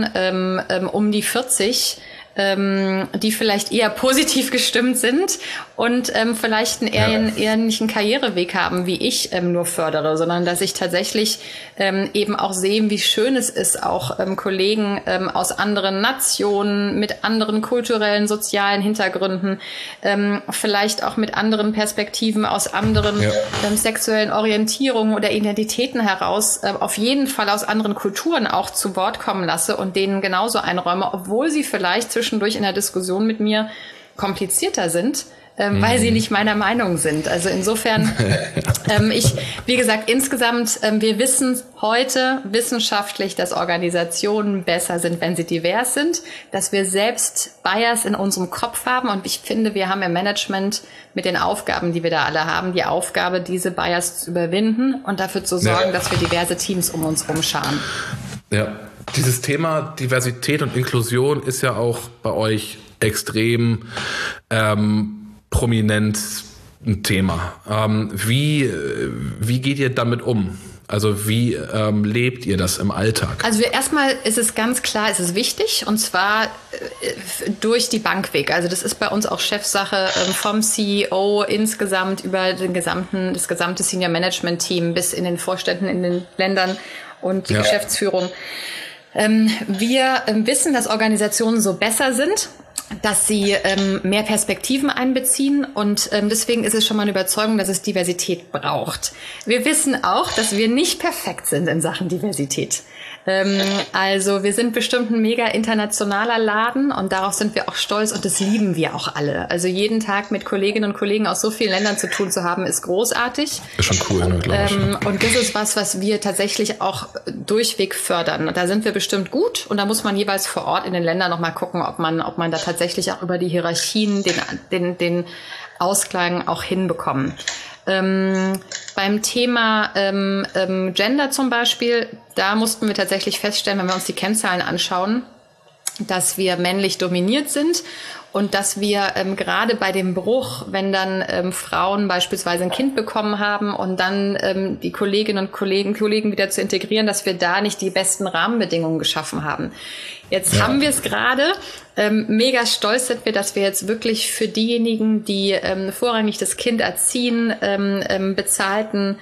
Frauen um die 40 die vielleicht eher positiv gestimmt sind und vielleicht einen ähnlichen Karriereweg haben, wie ich nur fördere, sondern dass ich tatsächlich eben auch sehe, wie schön es ist, auch Kollegen aus anderen Nationen, mit anderen kulturellen, sozialen Hintergründen, vielleicht auch mit anderen Perspektiven aus anderen sexuellen Orientierungen oder Identitäten heraus, auf jeden Fall aus anderen Kulturen auch zu Wort kommen lasse und denen genauso einräume, obwohl sie vielleicht zwischendurch in der Diskussion mit mir komplizierter sind, weil sie nicht meiner Meinung sind. Also insofern, wie gesagt, insgesamt, wir wissen heute wissenschaftlich, dass Organisationen besser sind, wenn sie divers sind, dass wir selbst Bias in unserem Kopf haben. Und ich finde, wir haben im Management mit den Aufgaben, die wir da alle haben, die Aufgabe, diese Bias zu überwinden und dafür zu sorgen, dass wir diverse Teams um uns rumscharen. Ja, dieses Thema Diversität und Inklusion ist ja auch bei euch extrem prominent ein Thema. Wie geht ihr damit um? Also wie lebt ihr das im Alltag? Also erstmal ist es ganz klar, es ist wichtig, und zwar durch die Bank weg. Also das ist bei uns auch Chefsache vom CEO insgesamt über das gesamte Senior Management Team bis in den Vorständen in den Ländern und die Geschäftsführung. Wir wissen, dass Organisationen so besser sind, dass sie mehr Perspektiven einbeziehen, und deswegen ist es schon mal eine Überzeugung, dass es Diversität braucht. Wir wissen auch, dass wir nicht perfekt sind in Sachen Diversität. Also wir sind bestimmt ein mega internationaler Laden, und darauf sind wir auch stolz, und das lieben wir auch alle. Also jeden Tag mit Kolleginnen und Kollegen aus so vielen Ländern zu tun zu haben, ist großartig. Ist schon cool, ne, glaube ich. Und das ist was wir tatsächlich auch durchweg fördern. Und da sind wir bestimmt gut, und da muss man jeweils vor Ort in den Ländern nochmal gucken, ob man da tatsächlich auch über die Hierarchien den Ausklang auch hinbekommen. Beim Thema Gender zum Beispiel, da mussten wir tatsächlich feststellen, wenn wir uns die Kennzahlen anschauen, dass wir männlich dominiert sind und dass wir gerade bei dem Bruch, wenn dann Frauen beispielsweise ein Kind bekommen haben und dann die Kolleginnen und Kollegen wieder zu integrieren, dass wir da nicht die besten Rahmenbedingungen geschaffen haben. Jetzt haben wir es gerade. Mega stolz sind wir, dass wir jetzt wirklich für diejenigen, die vorrangig das Kind erziehen, bezahlten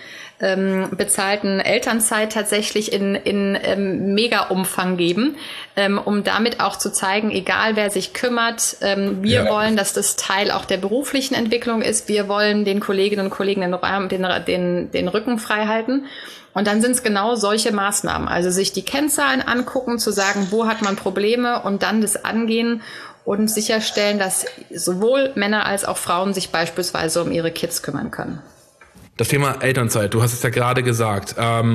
Elternzeit tatsächlich in Mega-Umfang geben, um damit auch zu zeigen, egal wer sich kümmert, wir wollen, dass das Teil auch der beruflichen Entwicklung ist. Wir wollen den Kolleginnen und Kollegen den Rücken frei halten. Und dann sind es genau solche Maßnahmen, also sich die Kennzahlen angucken, zu sagen, wo hat man Probleme, und dann das angehen und sicherstellen, dass sowohl Männer als auch Frauen sich beispielsweise um ihre Kids kümmern können. Das Thema Elternzeit, du hast es ja gerade gesagt.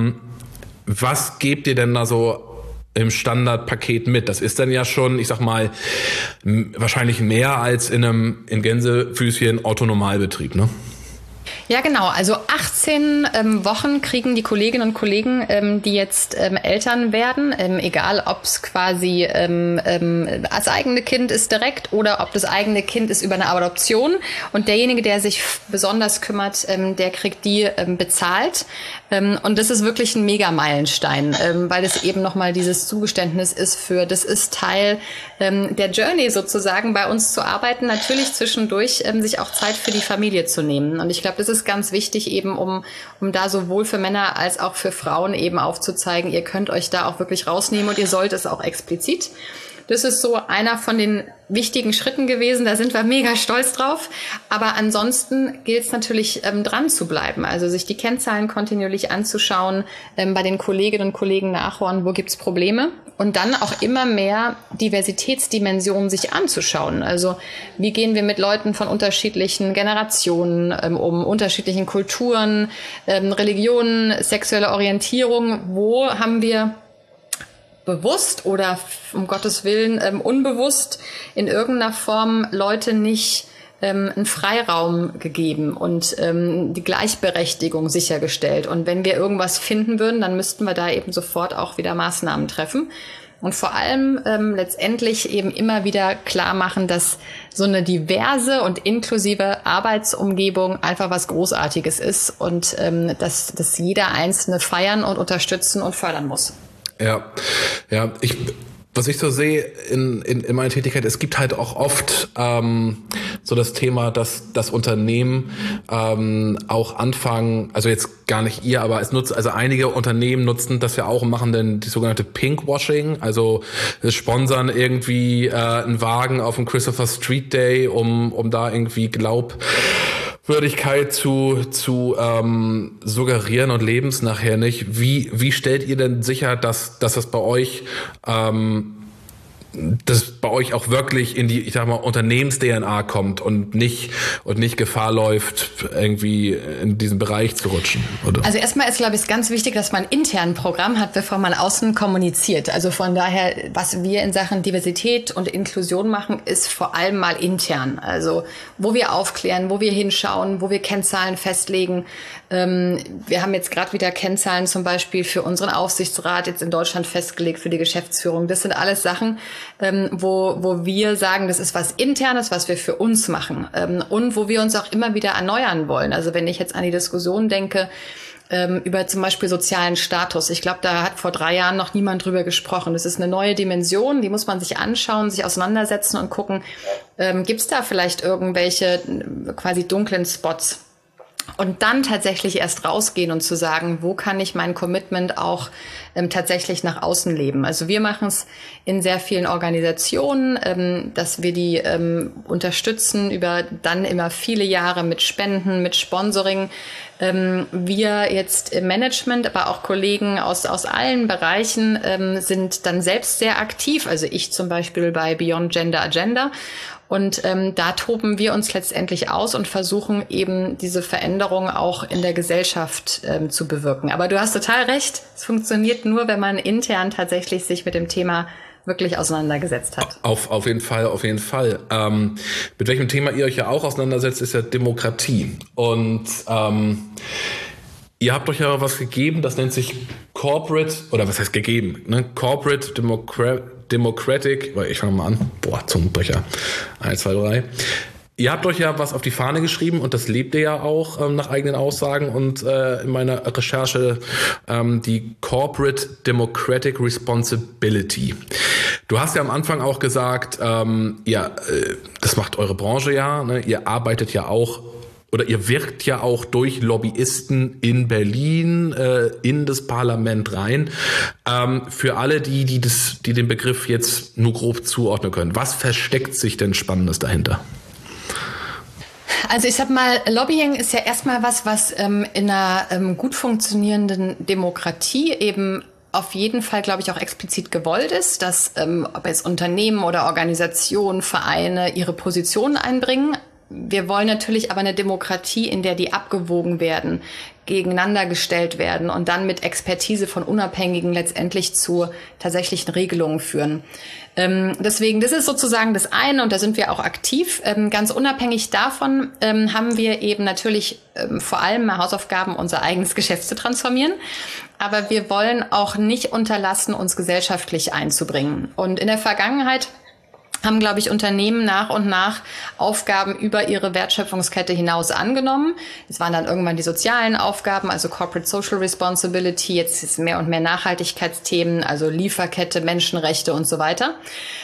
Was gebt ihr denn da so im Standardpaket mit? Das ist dann ja schon, ich sag mal, wahrscheinlich mehr als in Gänsefüßchen Orthonormalbetrieb, ne? Ja, genau. Also 18 Wochen kriegen die Kolleginnen und Kollegen, die jetzt Eltern werden, egal ob es quasi als eigene Kind ist direkt oder ob das eigene Kind ist über eine Adoption. Und derjenige, der sich besonders kümmert, der kriegt die bezahlt. Und das ist wirklich ein Mega-Meilenstein, weil es eben nochmal dieses Zugeständnis ist das ist Teil der Journey sozusagen, bei uns zu arbeiten, natürlich zwischendurch sich auch Zeit für die Familie zu nehmen. Und ich glaube, das ist ganz wichtig eben, um da sowohl für Männer als auch für Frauen eben aufzuzeigen, ihr könnt euch da auch wirklich rausnehmen und ihr sollt es auch explizit. Das ist so einer von den wichtigen Schritten gewesen. Da sind wir mega stolz drauf. Aber ansonsten gilt es natürlich, dran zu bleiben. Also sich die Kennzahlen kontinuierlich anzuschauen, bei den Kolleginnen und Kollegen nachhören, wo gibt's Probleme. Und dann auch immer mehr Diversitätsdimensionen sich anzuschauen. Also wie gehen wir mit Leuten von unterschiedlichen Generationen um, unterschiedlichen Kulturen, Religionen, sexuelle Orientierung. Wo haben wir bewusst oder um Gottes Willen unbewusst in irgendeiner Form Leute nicht einen Freiraum gegeben und die Gleichberechtigung sichergestellt. Und wenn wir irgendwas finden würden, dann müssten wir da eben sofort auch wieder Maßnahmen treffen. Und vor allem letztendlich eben immer wieder klar machen, dass so eine diverse und inklusive Arbeitsumgebung einfach was Großartiges ist und dass jeder Einzelne feiern und unterstützen und fördern muss. Ja, was ich so sehe in meiner Tätigkeit, es gibt halt auch oft so das Thema, dass das Unternehmen auch anfangen, also jetzt gar nicht ihr, aber also einige Unternehmen nutzen das ja auch und machen dann die sogenannte Pinkwashing, also sponsern irgendwie einen Wagen auf dem Christopher Street Day, um da irgendwie Glaubwürdigkeit zu suggerieren und lebens nachher nicht. Wie stellt ihr denn sicher, dass das bei euch auch wirklich in die, ich sag mal, Unternehmens-DNA kommt und nicht Gefahr läuft, irgendwie in diesen Bereich zu rutschen, oder? Also erstmal ist, glaube ich, ganz wichtig, dass man intern ein Programm hat, bevor man außen kommuniziert. Also von daher, was wir in Sachen Diversität und Inklusion machen, ist vor allem mal intern. Also wo wir aufklären, wo wir hinschauen, wo wir Kennzahlen festlegen. Wir haben jetzt gerade wieder Kennzahlen zum Beispiel für unseren Aufsichtsrat jetzt in Deutschland festgelegt, für die Geschäftsführung. Das sind alles Sachen, wo wir sagen, das ist was Internes, was wir für uns machen, und wo wir uns auch immer wieder erneuern wollen. Also wenn ich jetzt an die Diskussion denke, über zum Beispiel sozialen Status. Ich glaube, da hat vor 3 Jahren noch niemand drüber gesprochen. Das ist eine neue Dimension, die muss man sich anschauen, sich auseinandersetzen und gucken, gibt es da vielleicht irgendwelche quasi dunklen Spots? Und dann tatsächlich erst rausgehen und zu sagen, wo kann ich mein Commitment auch tatsächlich nach außen leben. Also wir machen es in sehr vielen Organisationen, dass wir die unterstützen über dann immer viele Jahre mit Spenden, mit Sponsoring. Wir jetzt im Management, aber auch Kollegen aus allen Bereichen sind dann selbst sehr aktiv. Also ich zum Beispiel bei Beyond Gender Agenda. Und da toben wir uns letztendlich aus und versuchen eben diese Veränderung auch in der Gesellschaft zu bewirken. Aber du hast total recht, es funktioniert nur, wenn man intern tatsächlich sich mit dem Thema wirklich auseinandergesetzt hat. Auf jeden Fall. Mit welchem Thema ihr euch ja auch auseinandersetzt, ist ja Demokratie. Und ihr habt euch ja was gegeben, das nennt sich Corporate, oder was heißt gegeben, ne? Corporate Democratic, ich fange mal an, Zungenbrecher, 1, 2, 3. Ihr habt euch ja was auf die Fahne geschrieben und das lebt ihr ja auch nach eigenen Aussagen und in meiner Recherche die Corporate Democratic Responsibility. Du hast ja am Anfang auch gesagt, das macht eure Branche ja, ne? Ihr arbeitet ja auch oder ihr wirkt ja auch durch Lobbyisten in Berlin in das Parlament rein. Für alle, die den Begriff jetzt nur grob zuordnen können, was versteckt sich denn Spannendes dahinter? Also ich sag mal, Lobbying ist ja erstmal was in einer gut funktionierenden Demokratie eben auf jeden Fall, glaube ich, auch explizit gewollt ist, dass ob jetzt Unternehmen oder Organisationen, Vereine ihre Positionen einbringen. Wir wollen natürlich aber eine Demokratie, in der die abgewogen werden, gegeneinander gestellt werden und dann mit Expertise von Unabhängigen letztendlich zu tatsächlichen Regelungen führen. Deswegen, das ist sozusagen das eine und da sind wir auch aktiv. Ganz unabhängig davon haben wir eben natürlich vor allem Hausaufgaben, unser eigenes Geschäft zu transformieren. Aber wir wollen auch nicht unterlassen, uns gesellschaftlich einzubringen. Und in der Vergangenheit haben, glaube ich, Unternehmen nach und nach Aufgaben über ihre Wertschöpfungskette hinaus angenommen. Es waren dann irgendwann die sozialen Aufgaben, also Corporate Social Responsibility, jetzt ist mehr und mehr Nachhaltigkeitsthemen, also Lieferkette, Menschenrechte und so weiter.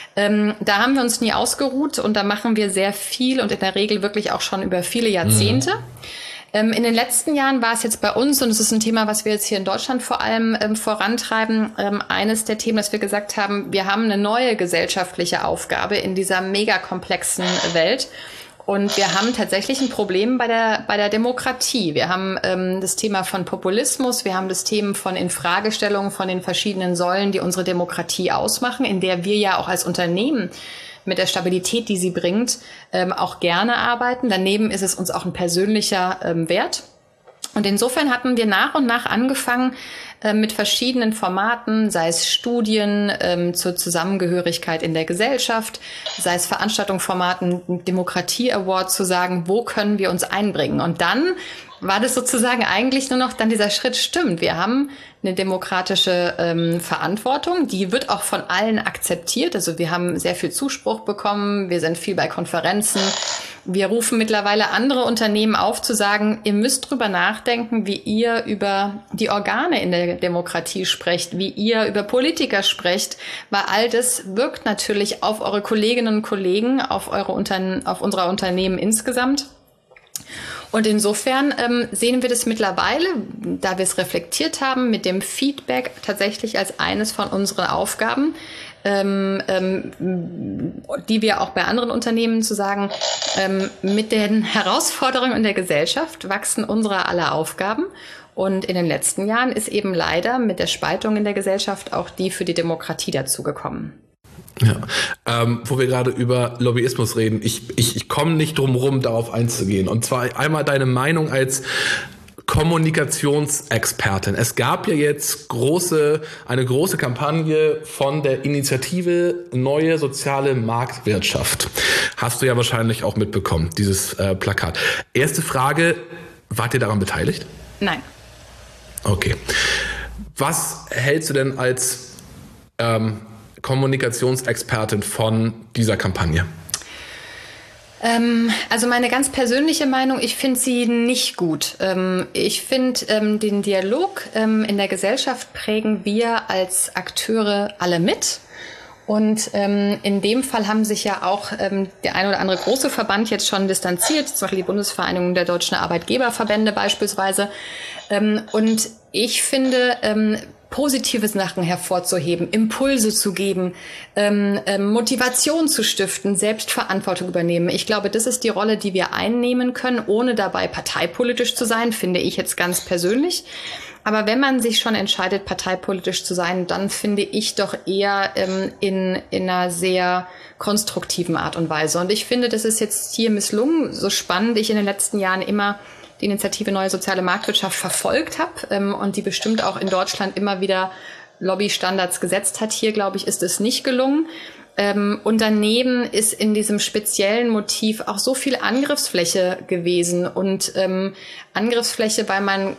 Da haben wir uns nie ausgeruht und da machen wir sehr viel und in der Regel wirklich auch schon über viele Jahrzehnte. In den letzten Jahren war es jetzt bei uns, und es ist ein Thema, was wir jetzt hier in Deutschland vor allem vorantreiben, eines der Themen, dass wir gesagt haben, wir haben eine neue gesellschaftliche Aufgabe in dieser mega komplexen Welt. Und wir haben tatsächlich ein Problem bei der Demokratie. Wir haben das Thema von Populismus, wir haben das Thema von Infragestellungen von den verschiedenen Säulen, die unsere Demokratie ausmachen, in der wir ja auch als Unternehmen mit der Stabilität, die sie bringt, auch gerne arbeiten. Daneben ist es uns auch ein persönlicher Wert. Und insofern hatten wir nach und nach angefangen mit verschiedenen Formaten, sei es Studien zur Zusammengehörigkeit in der Gesellschaft, sei es Veranstaltungsformaten, Demokratie Award zu sagen, wo können wir uns einbringen? Und dann war das sozusagen eigentlich nur noch dann dieser Schritt, stimmt, wir haben eine demokratische Verantwortung, die wird auch von allen akzeptiert, also wir haben sehr viel Zuspruch bekommen, wir sind viel bei Konferenzen, Wir rufen mittlerweile andere Unternehmen auf zu sagen, ihr müsst drüber nachdenken, wie ihr über die Organe in der Demokratie sprecht, wie ihr über Politiker sprecht, weil all das wirkt natürlich auf eure Kolleginnen und Kollegen, auf unserer Unternehmen insgesamt. Und insofern sehen wir das mittlerweile, da wir es reflektiert haben, mit dem Feedback tatsächlich als eines von unseren Aufgaben, die wir auch bei anderen Unternehmen zu sagen, mit den Herausforderungen in der Gesellschaft wachsen unsere aller Aufgaben. Und in den letzten Jahren ist eben leider mit der Spaltung in der Gesellschaft auch die für die Demokratie dazugekommen. Ja, wo wir gerade über Lobbyismus reden, ich komme nicht drum rum, darauf einzugehen. Und zwar einmal deine Meinung als Kommunikationsexpertin. Es gab ja jetzt eine große Kampagne von der Initiative Neue Soziale Marktwirtschaft. Hast du ja wahrscheinlich auch mitbekommen, dieses Plakat. Erste Frage, wart ihr daran beteiligt? Nein. Okay. Was hältst du denn als Kommunikationsexpertin von dieser Kampagne? Also meine ganz persönliche Meinung, ich finde sie nicht gut. Ich finde, den Dialog in der Gesellschaft prägen wir als Akteure alle mit. Und in dem Fall haben sich ja auch der ein oder andere große Verband jetzt schon distanziert, zum Beispiel die Bundesvereinigung der deutschen Arbeitgeberverbände beispielsweise. Und ich finde, positive Sachen hervorzuheben, Impulse zu geben, Motivation zu stiften, Selbstverantwortung übernehmen. Ich glaube, das ist die Rolle, die wir einnehmen können, ohne dabei parteipolitisch zu sein, finde ich jetzt ganz persönlich. Aber wenn man sich schon entscheidet, parteipolitisch zu sein, dann finde ich doch eher in einer sehr konstruktiven Art und Weise. Und ich finde, das ist jetzt hier misslungen, so spannend ich in den letzten Jahren immer die Initiative Neue Soziale Marktwirtschaft verfolgt habe und die bestimmt auch in Deutschland immer wieder Lobbystandards gesetzt hat. Hier, glaube ich, ist es nicht gelungen. Und daneben ist in diesem speziellen Motiv auch so viel Angriffsfläche gewesen und Angriffsfläche, weil man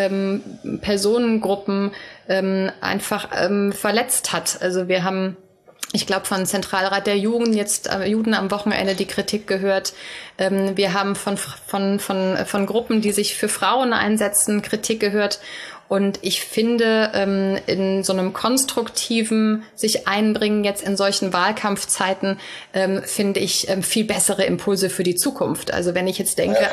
Personengruppen einfach verletzt hat. Also wir haben, ich glaube, von Zentralrat der Juden am Wochenende die Kritik gehört. Wir haben von Gruppen, die sich für Frauen einsetzen, Kritik gehört. Und ich finde, in so einem konstruktiven sich einbringen jetzt in solchen Wahlkampfzeiten, finde ich viel bessere Impulse für die Zukunft. Also wenn ich jetzt denke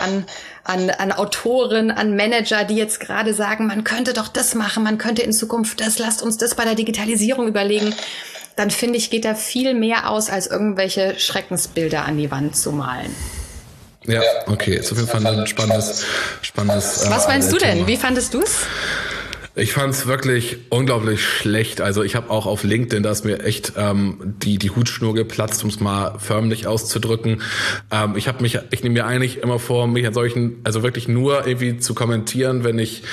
an Autoren, an Manager, die jetzt gerade sagen, man könnte doch das machen, man könnte in Zukunft das, lasst uns das bei der Digitalisierung überlegen, dann finde ich, geht da viel mehr aus, als irgendwelche Schreckensbilder an die Wand zu malen. Ja, okay, ist auf jeden Fall ein spannendes. Was meinst du denn? Wie fandest du es? Ich fand es wirklich unglaublich schlecht. Also ich habe auch auf LinkedIn, da ist mir echt die Hutschnur geplatzt, um es mal förmlich auszudrücken. Ich nehme mir eigentlich immer vor, mich an solchen, also wirklich nur irgendwie zu kommentieren, wenn ich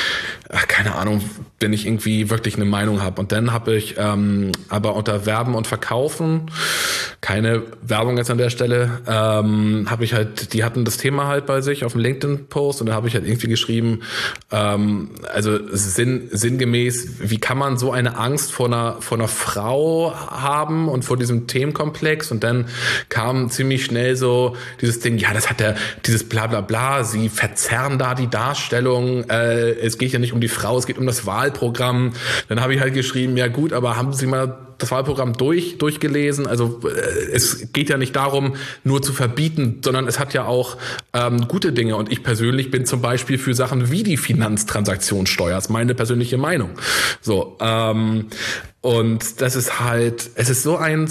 wenn ich irgendwie wirklich eine Meinung habe. Und dann habe ich aber unter Werben und Verkaufen, keine Werbung jetzt an der Stelle, habe ich halt, die hatten das Thema halt bei sich auf dem LinkedIn-Post und da habe ich halt irgendwie geschrieben, also sinngemäß, wie kann man so eine Angst vor einer Frau haben und vor diesem Themenkomplex? Und dann kam ziemlich schnell so dieses Ding, ja, das hat dieses Blablabla, sie verzerren da die Darstellung, es geht ja nicht um die Frau, es geht um das Wahlprogramm. Dann habe ich halt geschrieben, ja gut, aber haben Sie mal das Wahlprogramm durchgelesen? Also es geht ja nicht darum, nur zu verbieten, sondern es hat ja auch gute Dinge. Und ich persönlich bin zum Beispiel für Sachen wie die Finanztransaktionssteuer, ist meine persönliche Meinung. So, und das ist halt, es ist so eine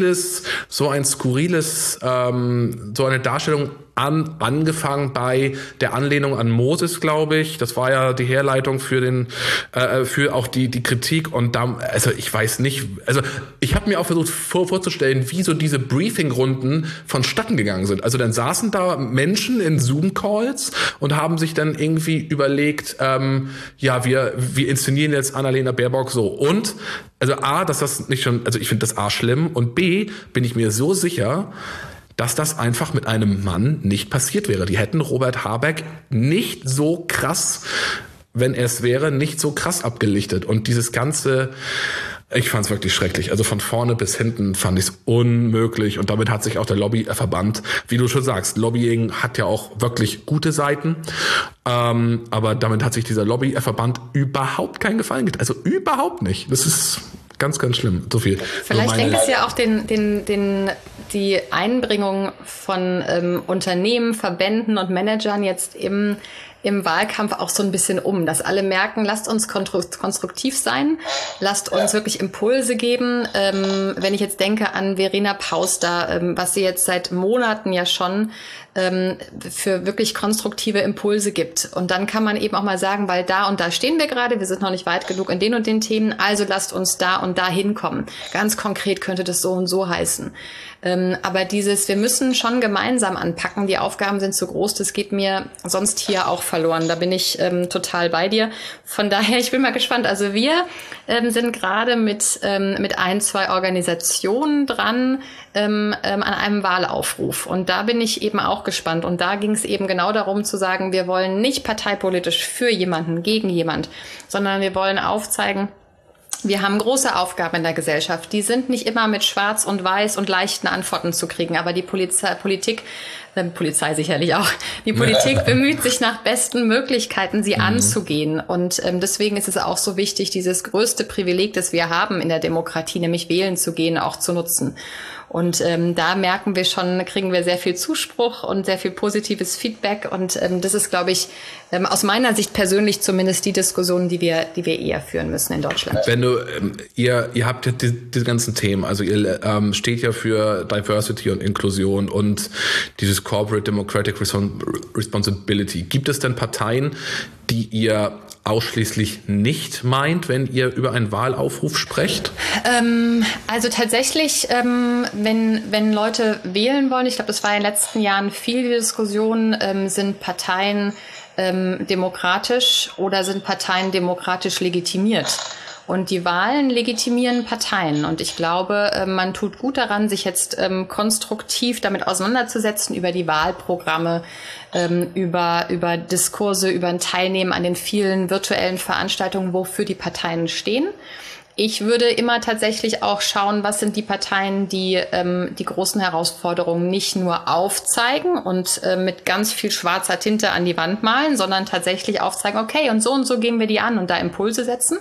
Darstellung angefangen bei der Anlehnung an Moses, glaube ich. Das war ja die Herleitung für auch die Kritik. Und da, also ich weiß nicht, also ich habe mir auch versucht vorzustellen, wie so diese Briefingrunden vonstatten gegangen sind. Also dann saßen da Menschen in Zoom-Calls und haben sich dann irgendwie überlegt, ja, wir inszenieren jetzt Annalena Baerbock so. Und also A, dass das nicht schon, also ich finde das A schlimm, und B, bin ich mir so sicher, dass das einfach mit einem Mann nicht passiert wäre. Die hätten Robert Habeck nicht so krass, wenn er es wäre, nicht so krass abgelichtet. Und dieses ganze Ich fand es wirklich schrecklich. Also von vorne bis hinten fand ich es unmöglich. Und damit hat sich auch der Lobbyverband, wie du schon sagst, Lobbying hat ja auch wirklich gute Seiten. Aber damit hat sich dieser Lobbyverband überhaupt keinen Gefallen getan. Also überhaupt nicht. Das ist ganz, ganz schlimm. So viel. Vielleicht lenkt es ja auch die Einbringung von Unternehmen, Verbänden und Managern jetzt im Wahlkampf auch so ein bisschen um, dass alle merken, lasst uns konstruktiv sein, lasst uns wirklich Impulse geben. Wenn ich jetzt denke an Verena Pauster, was sie jetzt seit Monaten ja schon für wirklich konstruktive Impulse gibt. Und dann kann man eben auch mal sagen, weil da und da stehen wir gerade, wir sind noch nicht weit genug in den und den Themen, also lasst uns da und da hinkommen. Ganz konkret könnte das so und so heißen. Aber wir müssen schon gemeinsam anpacken, die Aufgaben sind zu groß, das geht mir sonst hier auch verloren. Da bin ich total bei dir. Von daher, ich bin mal gespannt. Also wir sind gerade mit 1, 2 Organisationen dran an einem Wahlaufruf. Und da bin ich eben auch gespannt. Und da ging es eben genau darum zu sagen, wir wollen nicht parteipolitisch für jemanden, gegen jemand, sondern wir wollen aufzeigen, wir haben große Aufgaben in der Gesellschaft. Die sind nicht immer mit Schwarz und Weiß und leichten Antworten zu kriegen. Aber die Polizei sicherlich auch. Die Politik bemüht sich nach besten Möglichkeiten, sie anzugehen. Und deswegen ist es auch so wichtig, dieses größte Privileg, das wir haben in der Demokratie, nämlich wählen zu gehen, auch zu nutzen. Und da merken wir schon, kriegen wir sehr viel Zuspruch und sehr viel positives Feedback. Und das ist, glaube ich, aus meiner Sicht persönlich zumindest die Diskussion, die wir eher führen müssen in Deutschland. Wenn du, ihr habt ja diese ganzen Themen, also ihr steht ja für Diversity und Inklusion und dieses Corporate Democratic Responsibility. Gibt es denn Parteien, die ihr ausschließlich nicht meint, wenn ihr über einen Wahlaufruf sprecht? Also tatsächlich, wenn Leute wählen wollen, ich glaube, das war in den letzten Jahren viel die Diskussion, sind Parteien demokratisch oder sind Parteien demokratisch legitimiert? Und die Wahlen legitimieren Parteien. Und ich glaube, man tut gut daran, sich jetzt konstruktiv damit auseinanderzusetzen über die Wahlprogramme, über Diskurse, über ein Teilnehmen an den vielen virtuellen Veranstaltungen, wofür die Parteien stehen. Ich würde immer tatsächlich auch schauen, was sind die Parteien, die die großen Herausforderungen nicht nur aufzeigen und mit ganz viel schwarzer Tinte an die Wand malen, sondern tatsächlich aufzeigen, okay, und so gehen wir die an und da Impulse setzen.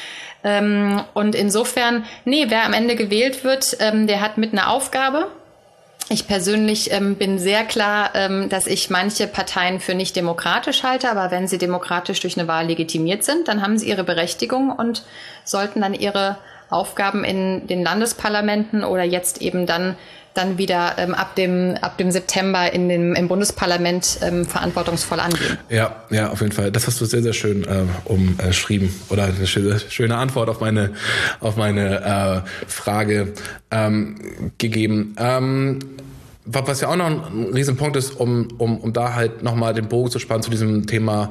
Und insofern, wer am Ende gewählt wird, der hat mit einer Aufgabe. Ich persönlich bin sehr klar, dass ich manche Parteien für nicht demokratisch halte, aber wenn sie demokratisch durch eine Wahl legitimiert sind, dann haben sie ihre Berechtigung und sollten dann ihre Aufgaben in den Landesparlamenten oder jetzt eben dann wieder ab dem September im Bundesparlament verantwortungsvoll angehen. Ja, auf jeden Fall. Das hast du sehr, sehr schön umschrieben oder eine schöne Antwort auf meine Frage gegeben. Was ja auch noch ein Riesenpunkt ist, um da halt nochmal den Bogen zu spannen zu diesem Thema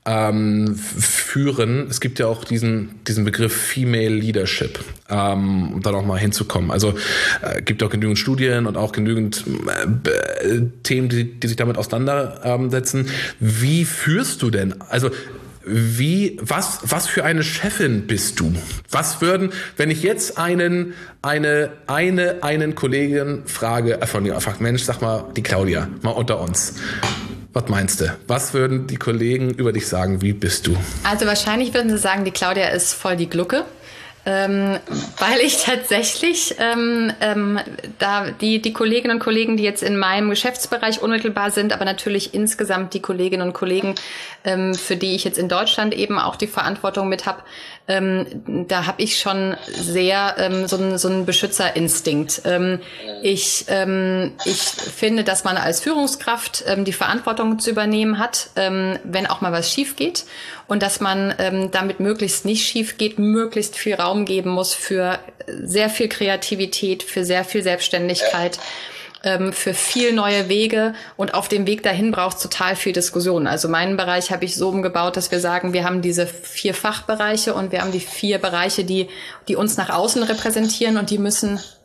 Führen. Es gibt ja auch diesen Begriff Female Leadership, um da nochmal hinzukommen. Also gibt auch genügend Studien und auch genügend Themen, die sich damit auseinandersetzen. Wie führst du denn? Also was für eine Chefin bist du? Was würden, wenn ich jetzt einen Kollegen frage, Mensch, sag mal, die Claudia, mal unter uns. Was meinst du? Was würden die Kollegen über dich sagen? Wie bist du? Also wahrscheinlich würden sie sagen, die Claudia ist voll die Glucke. Weil ich tatsächlich da die Kolleginnen und Kollegen, die jetzt in meinem Geschäftsbereich unmittelbar sind, aber natürlich insgesamt die Kolleginnen und Kollegen, für die ich jetzt in Deutschland eben auch die Verantwortung mit habe, da habe ich schon sehr so einen Beschützerinstinkt. Ich finde, dass man als Führungskraft die Verantwortung zu übernehmen hat, wenn auch mal was schief geht. Und dass man damit möglichst nicht schief geht, möglichst viel Raum geben muss für sehr viel Kreativität, für sehr viel Selbstständigkeit, für viel neue Wege. Und auf dem Weg dahin braucht es total viel Diskussion. Also meinen Bereich habe ich so umgebaut, dass wir sagen, wir haben diese 4 Fachbereiche und wir haben die 4 Bereiche, die uns nach außen repräsentieren und die müssen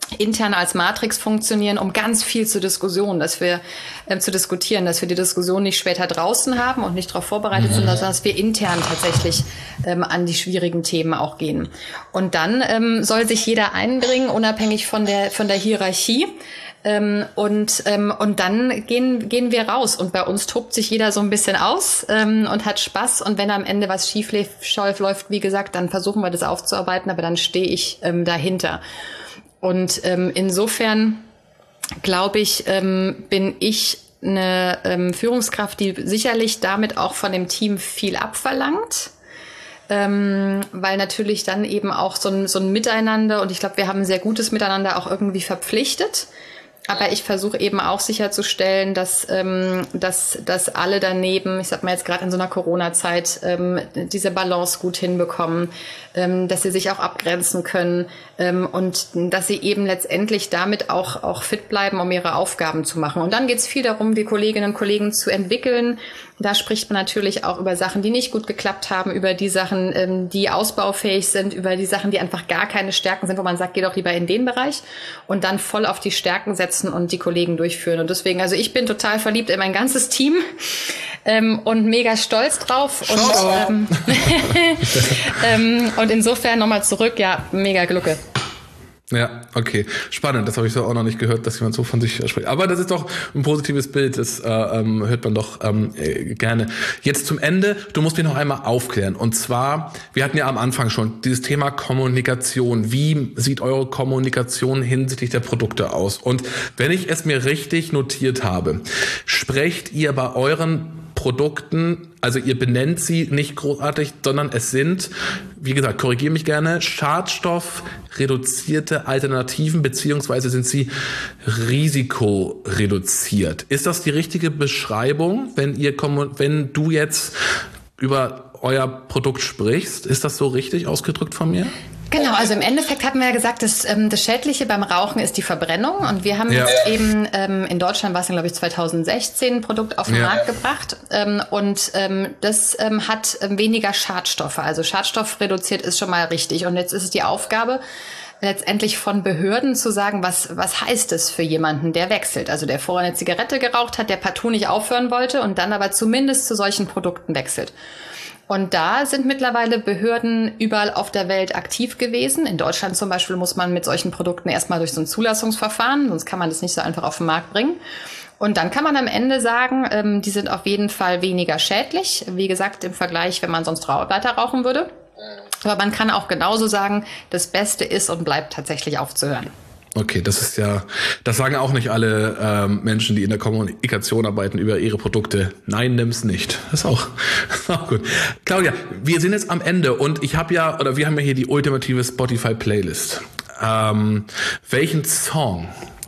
intern als Matrix funktionieren, um ganz viel zu diskutieren, dass wir die Diskussion nicht später draußen haben und nicht darauf vorbereitet sind, sondern dass wir intern tatsächlich an die schwierigen Themen auch gehen. Und dann soll sich jeder einbringen, unabhängig von der Hierarchie. Und dann gehen wir raus und bei uns tobt sich jeder so ein bisschen aus und hat Spaß, und wenn am Ende was schief läuft, wie gesagt, dann versuchen wir das aufzuarbeiten, aber dann stehe ich dahinter. Und insofern glaube ich, bin ich eine Führungskraft, die sicherlich damit auch von dem Team viel abverlangt. Weil natürlich dann eben auch so ein Miteinander, und ich glaube, wir haben ein sehr gutes Miteinander auch irgendwie verpflichtet. Aber ich versuche eben auch sicherzustellen, dass alle daneben, ich sag mal jetzt gerade in so einer Corona-Zeit, diese Balance gut hinbekommen, dass sie sich auch abgrenzen können und dass sie eben letztendlich damit auch fit bleiben, um ihre Aufgaben zu machen. Und dann geht es viel darum, die Kolleginnen und Kollegen zu entwickeln. Da spricht man natürlich auch über Sachen, die nicht gut geklappt haben, über die Sachen, die ausbaufähig sind, über die Sachen, die einfach gar keine Stärken sind, wo man sagt, geh doch lieber in den Bereich, und dann voll auf die Stärken setzen und die Kollegen durchführen. Und deswegen, also ich bin total verliebt in mein ganzes Team und mega stolz drauf. Und insofern nochmal zurück, ja, mega Glucke. Ja, okay. Spannend, das habe ich so auch noch nicht gehört, dass jemand so von sich spricht. Aber das ist doch ein positives Bild, das hört man doch gerne. Jetzt zum Ende, du musst mich noch einmal aufklären. Und zwar, wir hatten ja am Anfang schon dieses Thema Kommunikation. Wie sieht eure Kommunikation hinsichtlich der Produkte aus? Und wenn ich es mir richtig notiert habe, sprecht ihr bei euren Produkten, also ihr benennt sie nicht großartig, sondern es sind, wie gesagt, korrigiere mich gerne, schadstoffreduzierte Alternativen, beziehungsweise sind sie risikoreduziert. Ist das die richtige Beschreibung, wenn du jetzt über euer Produkt sprichst? Ist das so richtig ausgedrückt von mir? Genau, also im Endeffekt hatten wir ja gesagt, das Schädliche beim Rauchen ist die Verbrennung, und wir haben jetzt eben in Deutschland, war es glaube ich 2016, ein Produkt auf den Markt gebracht, und das hat weniger Schadstoffe, also schadstoffreduziert ist schon mal richtig, und jetzt ist es die Aufgabe letztendlich von Behörden zu sagen, was heißt es für jemanden, der wechselt, also der vorher eine Zigarette geraucht hat, der partout nicht aufhören wollte und dann aber zumindest zu solchen Produkten wechselt. Und da sind mittlerweile Behörden überall auf der Welt aktiv gewesen. In Deutschland zum Beispiel muss man mit solchen Produkten erstmal durch so ein Zulassungsverfahren, sonst kann man das nicht so einfach auf den Markt bringen. Und dann kann man am Ende sagen, die sind auf jeden Fall weniger schädlich. Wie gesagt, im Vergleich, wenn man sonst weiter rauchen würde. Aber man kann auch genauso sagen, das Beste ist und bleibt tatsächlich aufzuhören. Okay, das sagen auch nicht alle Menschen, die in der Kommunikation arbeiten über ihre Produkte. Nein, nimm's nicht. Das ist auch gut. Claudia, wir sind jetzt am Ende und wir haben ja hier die ultimative Spotify-Playlist. Welchen Song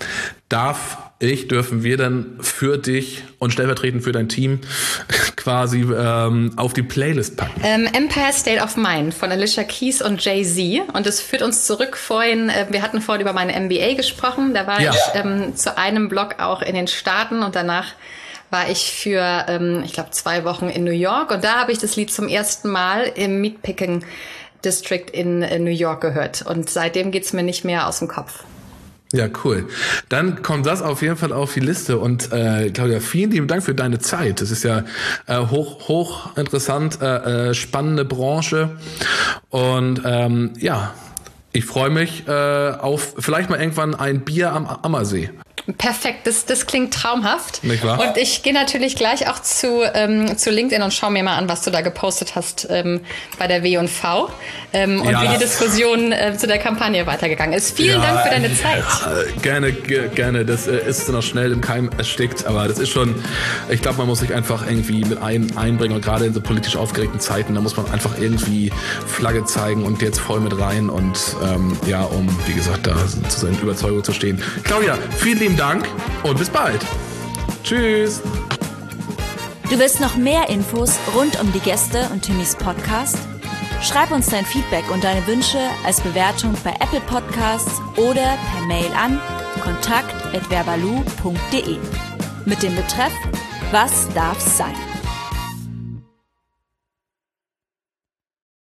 dürfen wir dann für dich und stellvertretend für dein Team quasi auf die Playlist packen? Empire State of Mind von Alicia Keys und Jay-Z. Und es führt uns zurück vorhin, wir hatten vorhin über meine MBA gesprochen. Da war ich zu einem Blog auch in den Staaten, und danach war ich für, ich glaube, 2 Wochen in New York. Und da habe ich das Lied zum ersten Mal im Meatpacking District in New York gehört. Und seitdem geht's mir nicht mehr aus dem Kopf. Ja, cool. Dann kommt das auf jeden Fall auf die Liste. Und Claudia, vielen lieben Dank für deine Zeit. Das ist ja hoch interessant, spannende Branche. Und ich freue mich auf vielleicht mal irgendwann ein Bier am Ammersee. Perfekt, das klingt traumhaft. Nicht wahr? Und ich gehe natürlich gleich auch zu LinkedIn und schaue mir mal an, was du da gepostet hast bei der W&V und wie die Diskussion zu der Kampagne weitergegangen ist. Vielen Dank für deine Zeit. Gerne. Das ist noch schnell im Keim erstickt, aber das ist schon, ich glaube, man muss sich einfach irgendwie mit einbringen, und gerade in so politisch aufgeregten Zeiten, da muss man einfach irgendwie Flagge zeigen und jetzt voll mit rein und um, wie gesagt, da zu seinen Überzeugungen zu stehen. Claudia, vielen lieben Dank und bis bald. Tschüss. Du willst noch mehr Infos rund um die Gäste und Timmys Podcast? Schreib uns dein Feedback und deine Wünsche als Bewertung bei Apple Podcasts oder per Mail an kontakt@verbalu.de mit dem Betreff Was darf's sein?